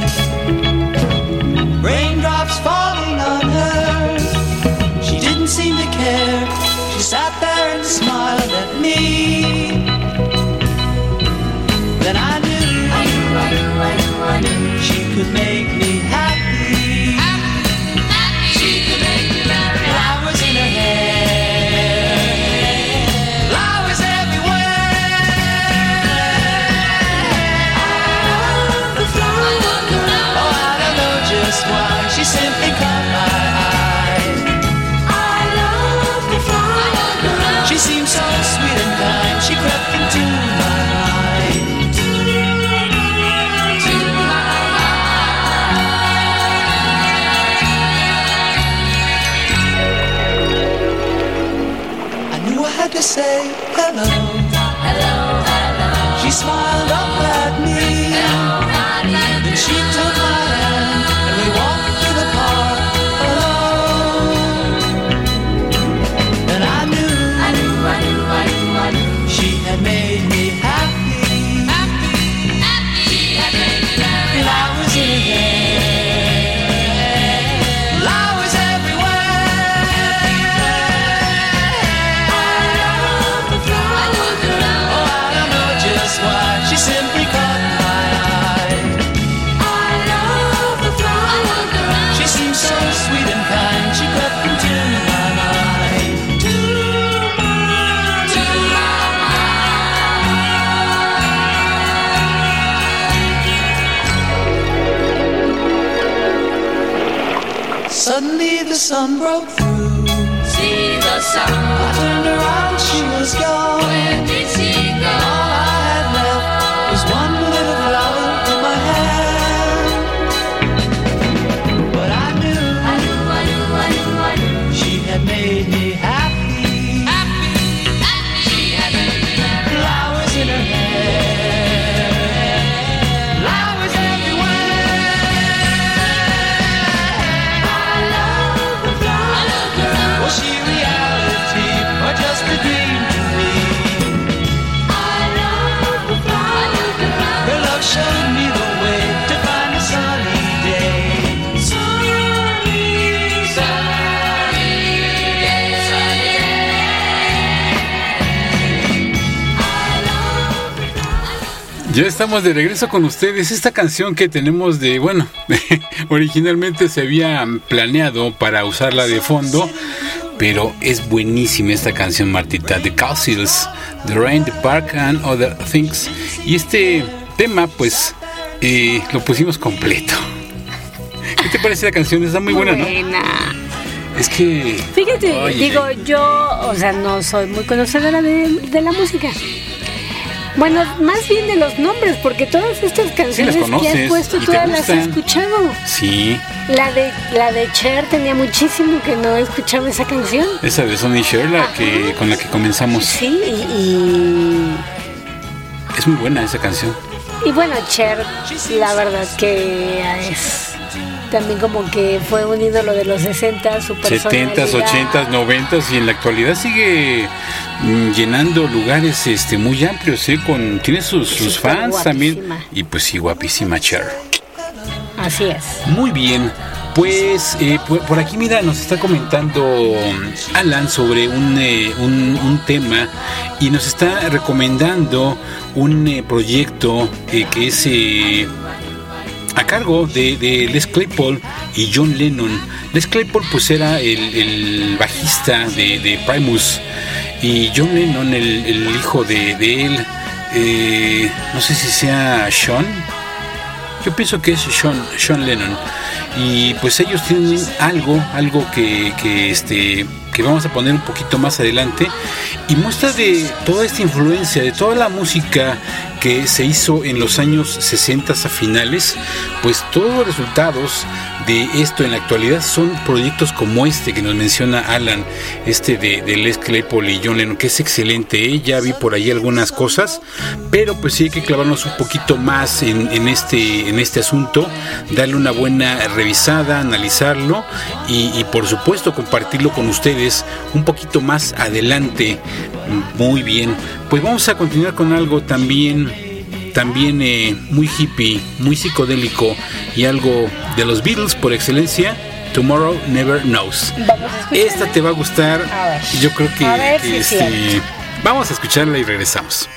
Speaker 16: raindrops falling on her. She didn't seem to care. She sat there and smiled at me. Then I knew, I knew, I knew, I knew, I knew she could could make me happy. Happy, happy. She could make me happy. Flowers in her hair, flowers everywhere. I love the flowers. Oh, I don't know just why. She simply caught my eye. I love the flowers. She seemed so sweet and kind. She crept into my mind. To say hello, hello, hello. She smiled up at me, hello, then she took my hand and we walked through the park alone. And I knew, I knew, I knew, I knew, I knew she had made me happy, happy, happy. She had made me happy. Flowers in her hair, flowers why she simply caught my eye. I love the flower. She seems so sweet and kind. She crept into my mind. To my, to my. Suddenly the sun broke through. See the sun. I turned around, she was gone. Where did she go? One little flower in my hand. But I knew, I knew, I knew, I knew, I knew she had made me happy, happy, happy. She had made me happy. Flowers in her hair, flowers everywhere. I love the flower. Was she reality or just a dream to me? Her love showed me the way to find a sunny day. Sunny, sunny day, sunny day.
Speaker 5: Ya estamos de regreso con ustedes. Esta canción que tenemos de, bueno, originalmente se había planeado para usarla de fondo, pero es buenísima esta canción, Martita. The Castles, The Rain, The Park and Other Things. Y este tema, pues, eh, lo pusimos completo. ¿Qué te parece la canción? Está muy buena,
Speaker 14: buena.
Speaker 5: ¿no? Es que...
Speaker 14: Fíjate,
Speaker 5: oye,
Speaker 14: digo, yo, o sea, no soy muy conocedora de, de la música. Bueno, más bien de los nombres, porque todas estas canciones
Speaker 5: sí las
Speaker 14: que has puesto, todas las he escuchado.
Speaker 5: Sí.
Speaker 14: La de la de Cher, tenía muchísimo que no escuchaba esa canción.
Speaker 5: Esa de Sonny Cher, la que, con la que comenzamos.
Speaker 14: Sí, y, y...
Speaker 5: es muy buena esa canción.
Speaker 14: Y bueno, Cher, la verdad que es también como que fue un ídolo de los sesenta, su personalidad.
Speaker 5: setentas, ochentas, noventas y en la actualidad sigue mm, llenando lugares este muy amplios, ¿eh? Con, tiene sus, sus fans guapísima. También. Y pues sí, guapísima Cher.
Speaker 14: Así es.
Speaker 5: Muy bien. Pues eh, por, por aquí, mira, nos está comentando Alan sobre un, eh, un, un tema y nos está recomendando un eh, proyecto eh, que es eh, a cargo de, de Les Claypool y John Lennon. Les Claypool pues era el, el bajista de, de Primus y John Lennon el, el hijo de, de él, eh, no sé si sea Sean. Yo pienso que es Sean, Sean Lennon. Y pues ellos tienen algo, algo que, que, este, que vamos a poner un poquito más adelante. Y muestra de toda esta influencia, de toda la música que se hizo en los años sesenta a finales. Pues todos los resultados de esto en la actualidad son proyectos como este que nos menciona Alan, este de, de Les Claypool y John Lennon, que es excelente, ¿eh? Ya vi por ahí algunas cosas, pero pues sí hay que clavarnos un poquito más en, en, este, en este asunto, darle una buena revisada, analizarlo y, y por supuesto compartirlo con ustedes un poquito más adelante. Muy bien, pues vamos a continuar con algo también también eh, muy hippie, muy psicodélico y algo de los Beatles por excelencia. Tomorrow Never Knows. Esta te va a gustar.
Speaker 14: A
Speaker 5: Yo creo que,
Speaker 14: a ver,
Speaker 5: que
Speaker 14: sí,
Speaker 5: este,
Speaker 14: sí.
Speaker 5: vamos a escucharla y regresamos.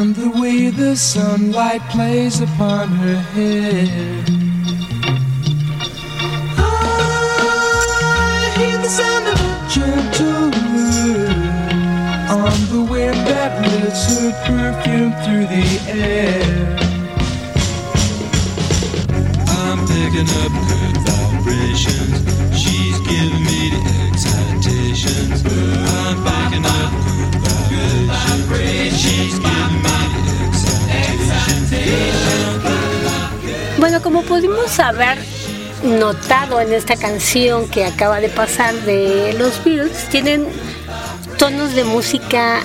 Speaker 16: and the way the sunlight plays upon her hair. I hear the sound of a gentle wind on the wind that lifts her perfume through the air. I'm picking up good vibrations. She's giving me the excitations. I'm picking up good vibrations. She's giving me the excitations.
Speaker 14: Bueno, como pudimos haber notado en esta canción que acaba de pasar de los Beatles, tienen tonos de música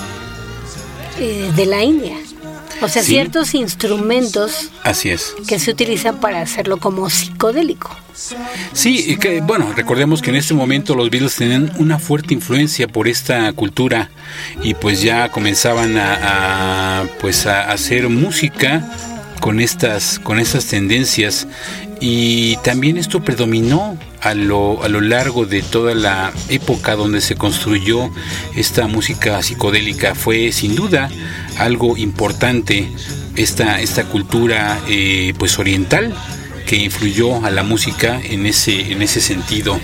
Speaker 14: eh, de la India. O sea, sí, ciertos instrumentos.
Speaker 5: Así es.
Speaker 14: Que se utilizan para hacerlo como psicodélico.
Speaker 5: Sí, que, bueno, recordemos que en este momento los Beatles tenían una fuerte influencia por esta cultura y pues ya comenzaban a, a pues a hacer música con estas con estas tendencias, y también esto predominó a lo a lo largo de toda la época donde se construyó esta música psicodélica. Fue sin duda algo importante esta esta cultura eh, pues oriental, que influyó a la música en ese en ese sentido.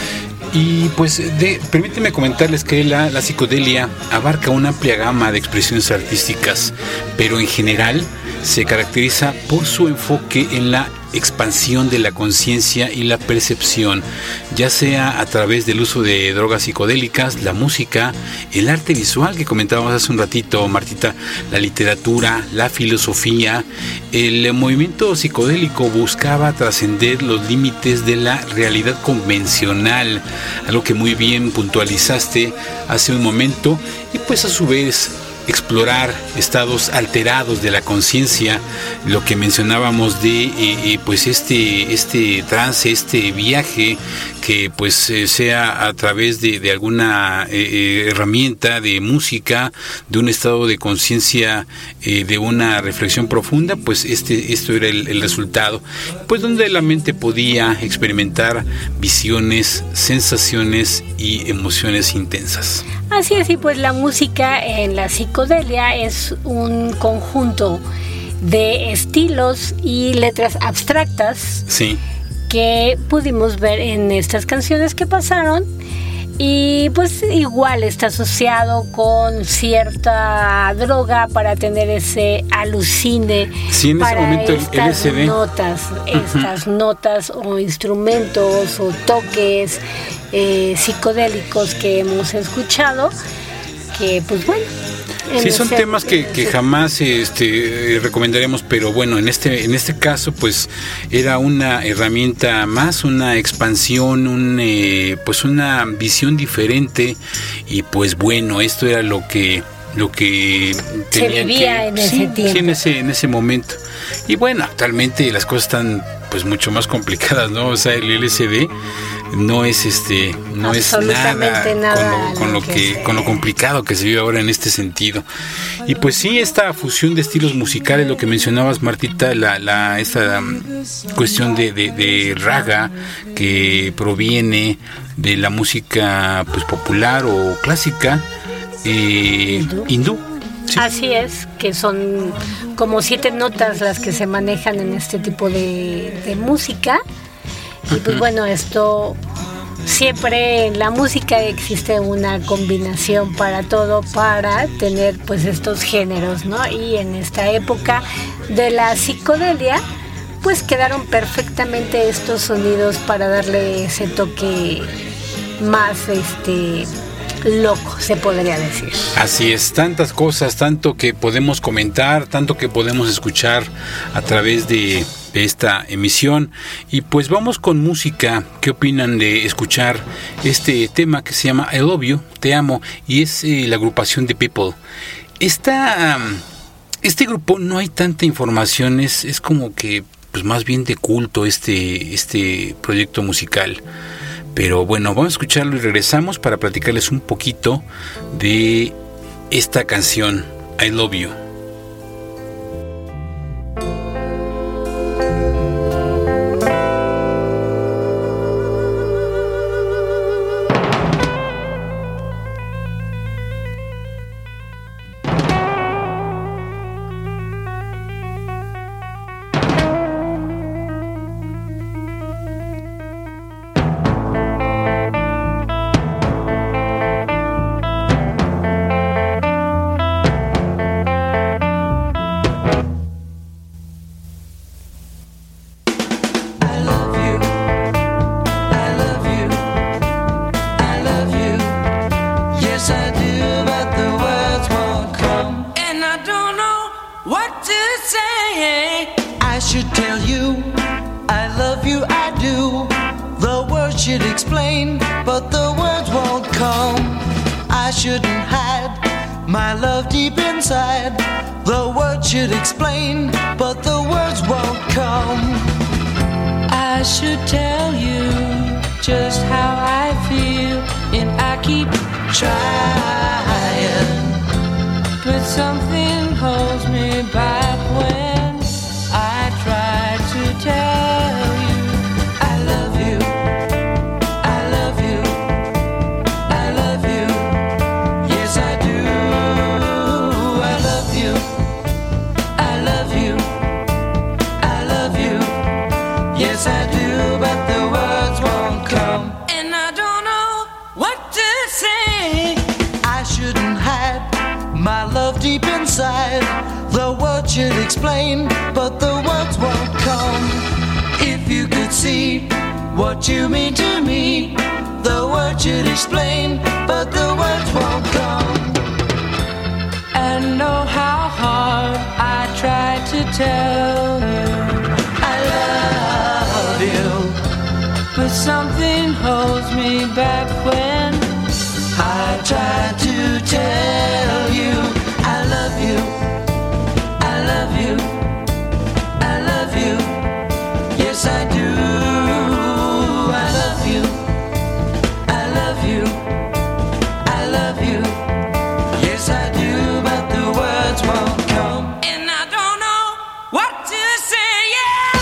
Speaker 5: Y pues de, permítanme comentarles que la, la psicodelia abarca una amplia gama de expresiones artísticas, pero en general se caracteriza por su enfoque en la expansión de la conciencia y la percepción, ya sea a través del uso de drogas psicodélicas, la música, el arte visual que comentábamos hace un ratito, Martita, la literatura, la filosofía. El movimiento psicodélico buscaba trascender los límites de la realidad convencional, algo que muy bien puntualizaste hace un momento, y pues a su vez explorar estados alterados de la conciencia, lo que mencionábamos de eh, eh, pues este este trance, este viaje que pues eh, sea a través de, de alguna eh, herramienta de música, de un estado de conciencia, eh, de una reflexión profunda, pues este esto era el, el resultado, pues donde la mente podía experimentar visiones, sensaciones y emociones intensas.
Speaker 14: Así es, y pues la música en la psicodelia es un conjunto de estilos y letras abstractas,
Speaker 5: sí,
Speaker 14: que pudimos ver en estas canciones que pasaron, y pues igual está asociado con cierta droga para tener ese alucine,
Speaker 5: sí, en
Speaker 14: para
Speaker 5: ese momento
Speaker 14: estas
Speaker 5: el L S D.
Speaker 14: notas, estas uh-huh. notas o instrumentos o toques eh, psicodélicos que hemos escuchado, que pues bueno.
Speaker 5: Sí, son ese, temas que, que jamás este, recomendaremos, pero bueno, en este en este caso pues era una herramienta más, una expansión, un eh, pues una visión diferente, y pues bueno, esto era lo que lo que
Speaker 14: se vivía
Speaker 5: que,
Speaker 14: en ese
Speaker 5: sí,
Speaker 14: tiempo,
Speaker 5: sí, en ese en ese momento. Y bueno, actualmente las cosas están pues mucho más complicadas, ¿no? O sea, el L S D no es este no es nada, nada con lo, con lo que, que con lo complicado que se vive ahora en este sentido. Y pues sí, esta fusión de estilos musicales, lo que mencionabas, Martita, la, la esta um, cuestión de, de, de raga, que proviene de la música pues popular o clásica eh, hindú, hindú.
Speaker 14: Sí. Así es, que son como siete notas las que se manejan en este tipo de, de música. Y pues bueno, esto siempre en la música existe una combinación para todo, para tener pues estos géneros, ¿no? Y en esta época de la psicodelia pues quedaron perfectamente estos sonidos para darle ese toque más este loco, se podría decir.
Speaker 5: Así es, tantas cosas, tanto que podemos comentar, tanto que podemos escuchar a través de, de esta emisión. Y pues vamos con música. ¿Qué opinan de escuchar este tema que se llama I Love You, Te Amo? Y es eh, la agrupación de People. Esta, um, este grupo no hay tanta información, es, es como que pues más bien de culto este, este proyecto musical. Pero bueno, vamos a escucharlo y regresamos para platicarles un poquito de esta canción, I Love You.
Speaker 16: what to say. I should tell you, I love you, I do. The words should explain, but the words won't come. I shouldn't hide my love deep inside. The words should explain, but the words won't come.
Speaker 17: I should tell you just how I feel, and I keep trying, but something holds me back when I try to tell you I love you, I love you, I love you, yes I do. I love you, I love you, I love you, yes I do, but the words won't come.
Speaker 16: And I don't know what to say. I shouldn't hide my love deep inside. The words should explain, but the words won't come. If you could see what you mean to me, the words should explain, but the words won't come.
Speaker 17: And know how hard I try to tell you
Speaker 16: I love you,
Speaker 17: but something holds me back when
Speaker 16: I try to tell you I love you, I love you, I love you, yes I do. I love you, I love you, I love you, yes I do, but the words won't come. And I don't know what to say, yeah.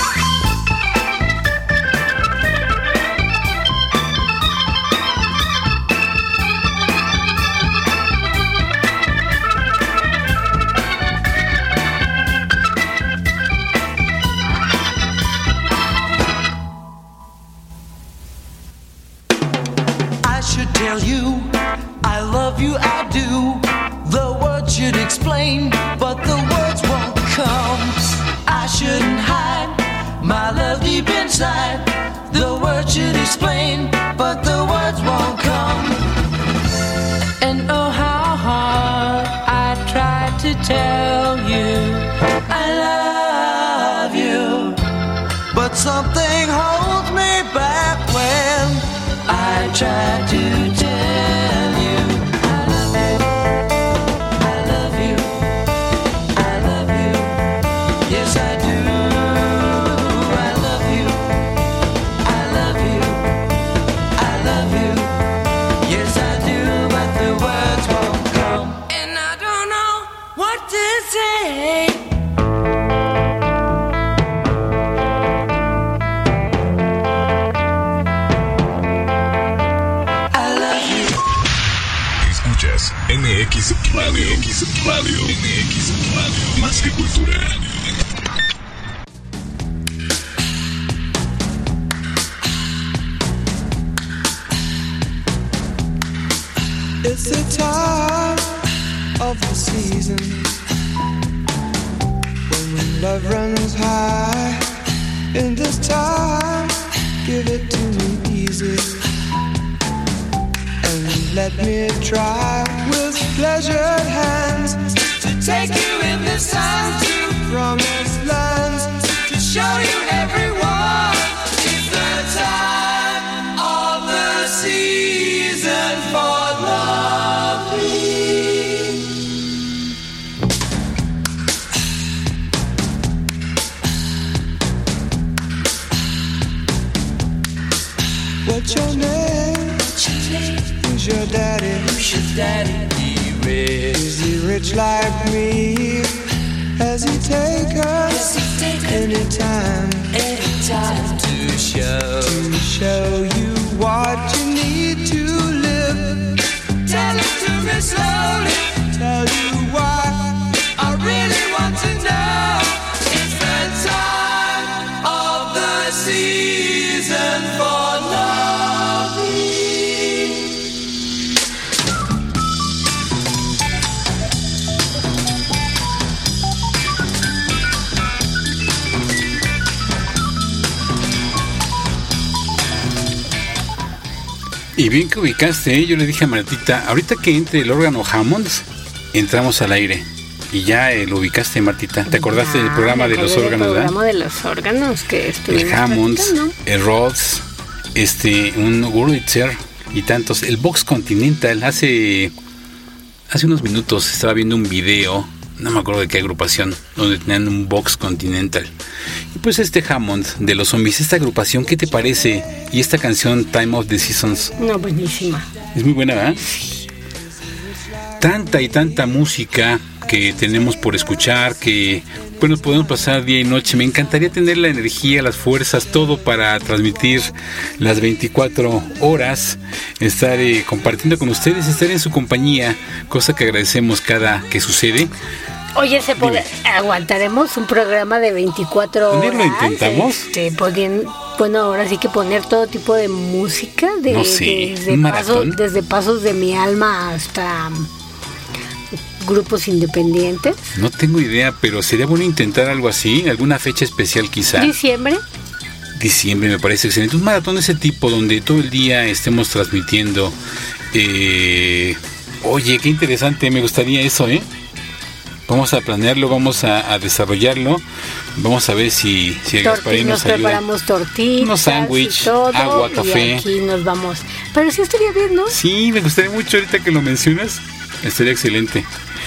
Speaker 16: I should tell you, I love you, I do. The words should explain, but the words won't come. I shouldn't hide my love deep inside. The words should explain, but the words won't come.
Speaker 17: and oh how hard I tried to tell you
Speaker 16: I love you, but something holds me back when I try to tell you I love you, I love you, I love you, yes I do. I love you, I love you, I love you, yes I do, but the words won't come, and I don't know what to say.
Speaker 6: M X Radio, M X Radio, M X Radio, más que cultura.
Speaker 18: It's the time of the season when love runs high. In this time, give it to me easy. Let me try with pleasured hands to take you in the sun to promised lands, to show you everyone. It's the time of the season for loving. What's your name? What's your name? Who's your daddy? Who's your daddy? He rich. Is he rich like me? Has he take us anytime? Anytime to show to show you what you need to live. Tell it to me slowly. Tell you why I really want to know. It's the time of the season for loving.
Speaker 5: Y bien que ubicaste, ¿eh? Yo le dije a Martita, ahorita que entre el órgano Hammond, entramos al aire. Y ya eh, lo ubicaste, Martita. ¿Te acordaste
Speaker 14: Ah,
Speaker 5: del programa de los órganos,
Speaker 14: El
Speaker 5: verdad?
Speaker 14: programa de los órganos que estuvimos
Speaker 5: El Hammond,
Speaker 14: platicando.
Speaker 5: el Rhodes, este, un Wurlitzer y tantos. El Vox Continental, hace, hace unos minutos estaba viendo un video, no me acuerdo de qué agrupación, donde tenían un Vox Continental. Y pues este Hammond de los zombies, esta agrupación, ¿qué te parece? Y esta canción, Time of the Seasons.
Speaker 14: No, buenísima.
Speaker 5: Es muy buena, ¿verdad? Tanta y tanta música que tenemos por escuchar, que bueno, podemos pasar día y noche. Me encantaría tener la energía, las fuerzas, todo para transmitir las veinticuatro horas, estar eh, compartiendo con ustedes, estar en su compañía, cosa que agradecemos cada que sucede.
Speaker 14: Oye, ¿se puede, aguantaremos un programa de veinticuatro horas?
Speaker 5: ¿Lo intentamos?
Speaker 14: Este, podrían, bueno, ahora sí que poner todo tipo de música, de,
Speaker 5: no sé,
Speaker 14: desde,
Speaker 5: un
Speaker 14: pasos,
Speaker 5: maratón.
Speaker 14: desde Pasos de mi Alma hasta grupos independientes.
Speaker 5: No tengo idea, pero sería bueno intentar algo así, alguna fecha especial quizá.
Speaker 14: ¿Diciembre?
Speaker 5: Diciembre me parece excelente. Un maratón de ese tipo donde todo el día estemos transmitiendo. Eh, oye, qué interesante, me gustaría eso, ¿eh? Vamos a planearlo, vamos a, a desarrollarlo. Vamos a ver si, si el Gasparín nos,
Speaker 14: nos
Speaker 5: ayuda.
Speaker 14: Preparamos tortitas,
Speaker 5: unos sándwich, agua, café.
Speaker 14: Y aquí nos vamos. Pero sí estaría bien, ¿no?
Speaker 5: Sí, me gustaría mucho ahorita que lo mencionas. Estaría excelente.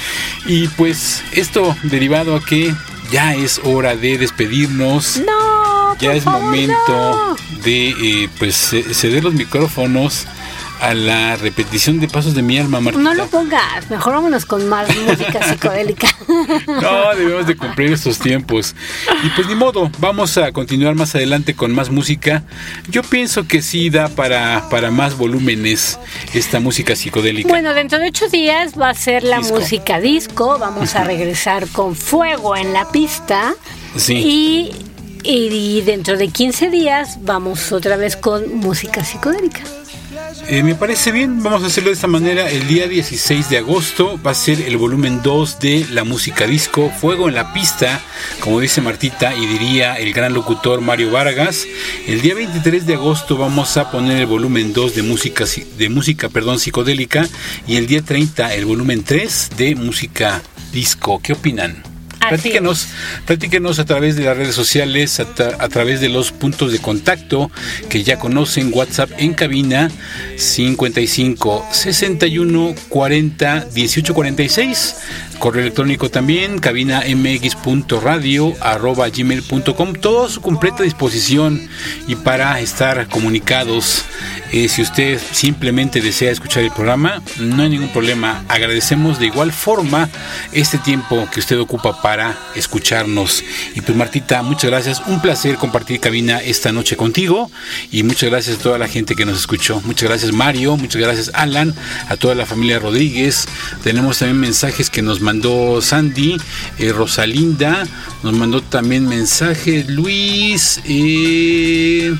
Speaker 5: Y pues esto derivado a que ya es hora de despedirnos.
Speaker 14: No,
Speaker 5: ya es
Speaker 14: favor,
Speaker 5: momento
Speaker 14: no.
Speaker 5: de eh, pues ceder los micrófonos a la repetición de Pasos de mi Alma, Martita.
Speaker 14: No lo pongas, mejor vámonos con más música psicodélica.
Speaker 5: No, debemos de cumplir estos tiempos. Y pues ni modo, vamos a continuar más adelante con más música. Yo pienso que sí da para, para más volúmenes esta música psicodélica.
Speaker 14: Bueno, dentro de ocho días va a ser la
Speaker 5: Disco.
Speaker 14: música disco. Vamos a regresar con Fuego en la Pista.
Speaker 5: Sí.
Speaker 14: Y, y, y dentro de quince días vamos otra vez con música psicodélica.
Speaker 5: Eh, me parece bien, vamos a hacerlo de esta manera. El día dieciséis de agosto va a ser el volumen dos de la música disco, Fuego en la Pista, como dice Martita y diría el gran locutor Mario Vargas. El día veintitrés de agosto vamos a poner el volumen dos de música, de música perdón, psicodélica, y el día treinta el volumen tres de música disco. ¿Qué opinan? Platíquenos, platíquenos a través de las redes sociales, a, tra- a través de los puntos de contacto que ya conocen. WhatsApp en cabina cincuenta y cinco, sesenta y uno, cuarenta, dieciocho cuarenta y seis. Correo electrónico también, cabina mx punto radio arroba gmail punto com. Todo a su completa disposición y para estar comunicados. Eh, si usted simplemente desea escuchar el programa, no hay ningún problema. Agradecemos de igual forma este tiempo que usted ocupa para escucharnos. Y pues Martita, muchas gracias. Un placer compartir cabina esta noche contigo. Y muchas gracias a toda la gente que nos escuchó. Muchas gracias Mario, muchas gracias Alan, a toda la familia Rodríguez. Tenemos también mensajes que nos mandó Sandy, eh, Rosalinda. Nos mandó también mensajes Luis, eh,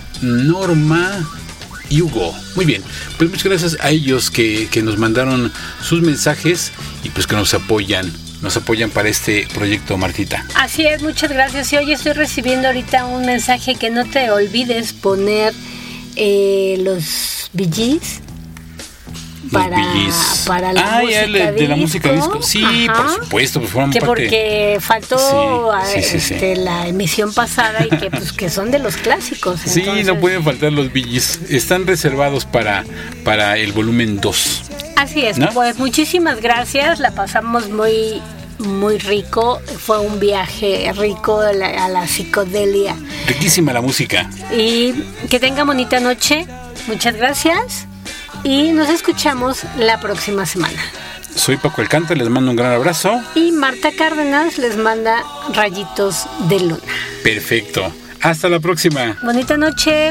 Speaker 5: Norma y Hugo. Muy bien, pues muchas gracias a ellos que, que nos mandaron sus mensajes y pues que nos apoyan, nos apoyan para este proyecto, Martita.
Speaker 14: Así es, muchas gracias. Y hoy estoy recibiendo ahorita un mensaje que no te olvides poner eh, los Bee Gees para, para la
Speaker 5: ah,
Speaker 14: música
Speaker 5: ya, de, de la música disco. Sí,
Speaker 14: Ajá.
Speaker 5: por supuesto, pues forman
Speaker 14: que
Speaker 5: parte.
Speaker 14: porque faltó
Speaker 5: Sí, sí, sí,
Speaker 14: este,
Speaker 5: sí.
Speaker 14: la emisión pasada y que pues que son de los clásicos.
Speaker 5: Sí,
Speaker 14: entonces,
Speaker 5: no pueden faltar los Bee Gees. Están reservados para, para el volumen dos.
Speaker 14: Así es,
Speaker 5: ¿no?
Speaker 14: Pues muchísimas gracias, la pasamos muy muy rico, fue un viaje rico a la, a la psicodelia.
Speaker 5: Riquísima la música.
Speaker 14: Y que tengan bonita noche, muchas gracias y nos escuchamos la próxima semana.
Speaker 5: Soy Paco Alcántara, les mando un gran abrazo.
Speaker 14: Y Marta Cárdenas les manda rayitos de luna.
Speaker 5: Perfecto. Hasta la próxima.
Speaker 14: Bonita noche.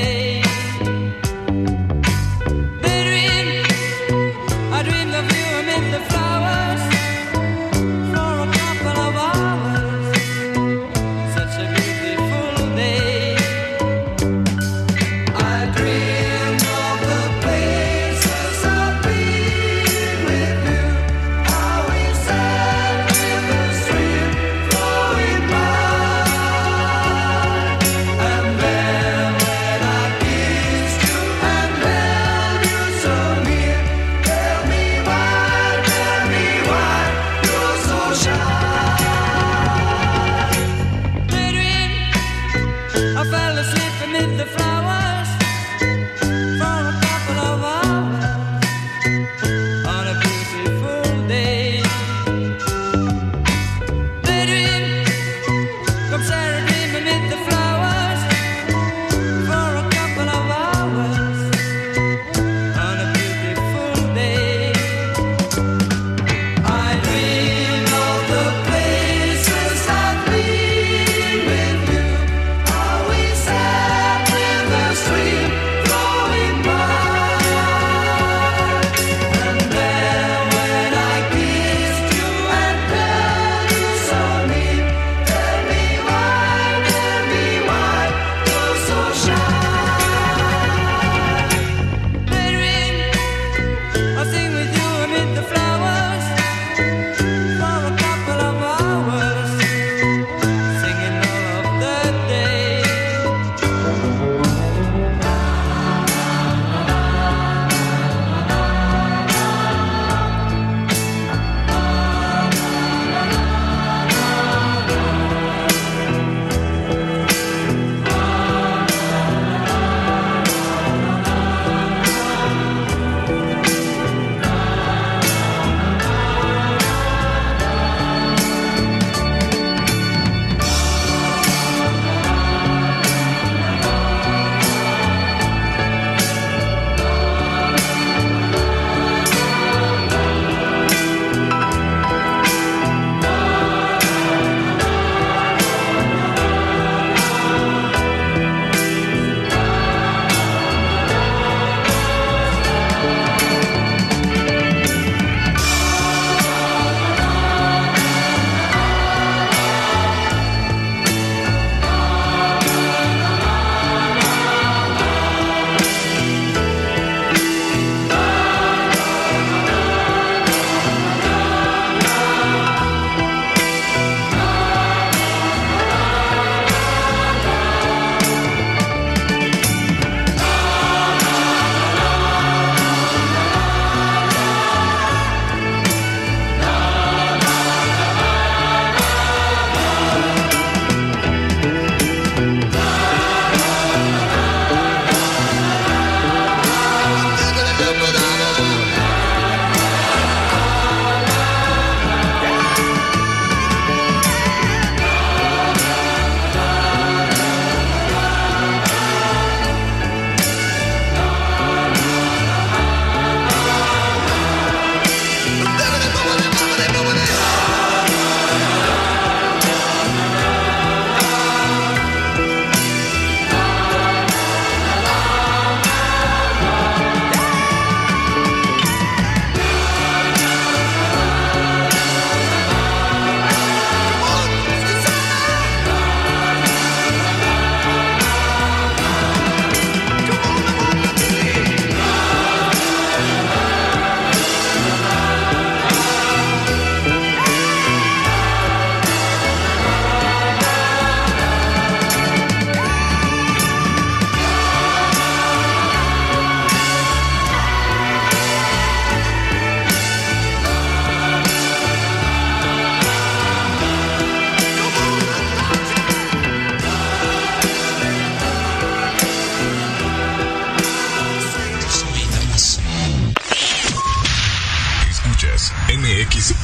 Speaker 17: I dreamed of you a minute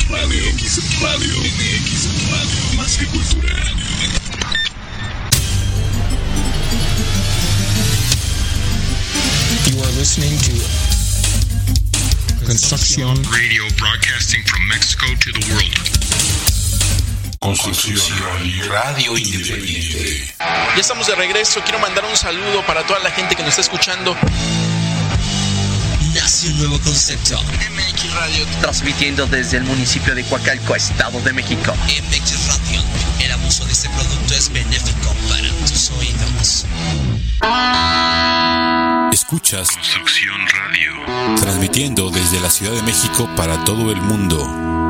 Speaker 6: Radio, M X Radio, M X Radio, más que cultura.
Speaker 7: You are listening to Construcción
Speaker 6: Radio, broadcasting from Mexico to the world.
Speaker 5: Construcción Radio Independiente.
Speaker 2: Ya estamos de regreso. Quiero mandar un saludo para toda la gente que nos está escuchando.
Speaker 4: Nace un nuevo concepto.
Speaker 2: M X Radio,
Speaker 3: transmitiendo desde el municipio de Coacalco, Estado de México.
Speaker 4: M X Radio. El abuso de este producto es benéfico para tus oídos.
Speaker 8: Escuchas
Speaker 6: Construcción Radio,
Speaker 8: transmitiendo desde la Ciudad de México para todo el mundo.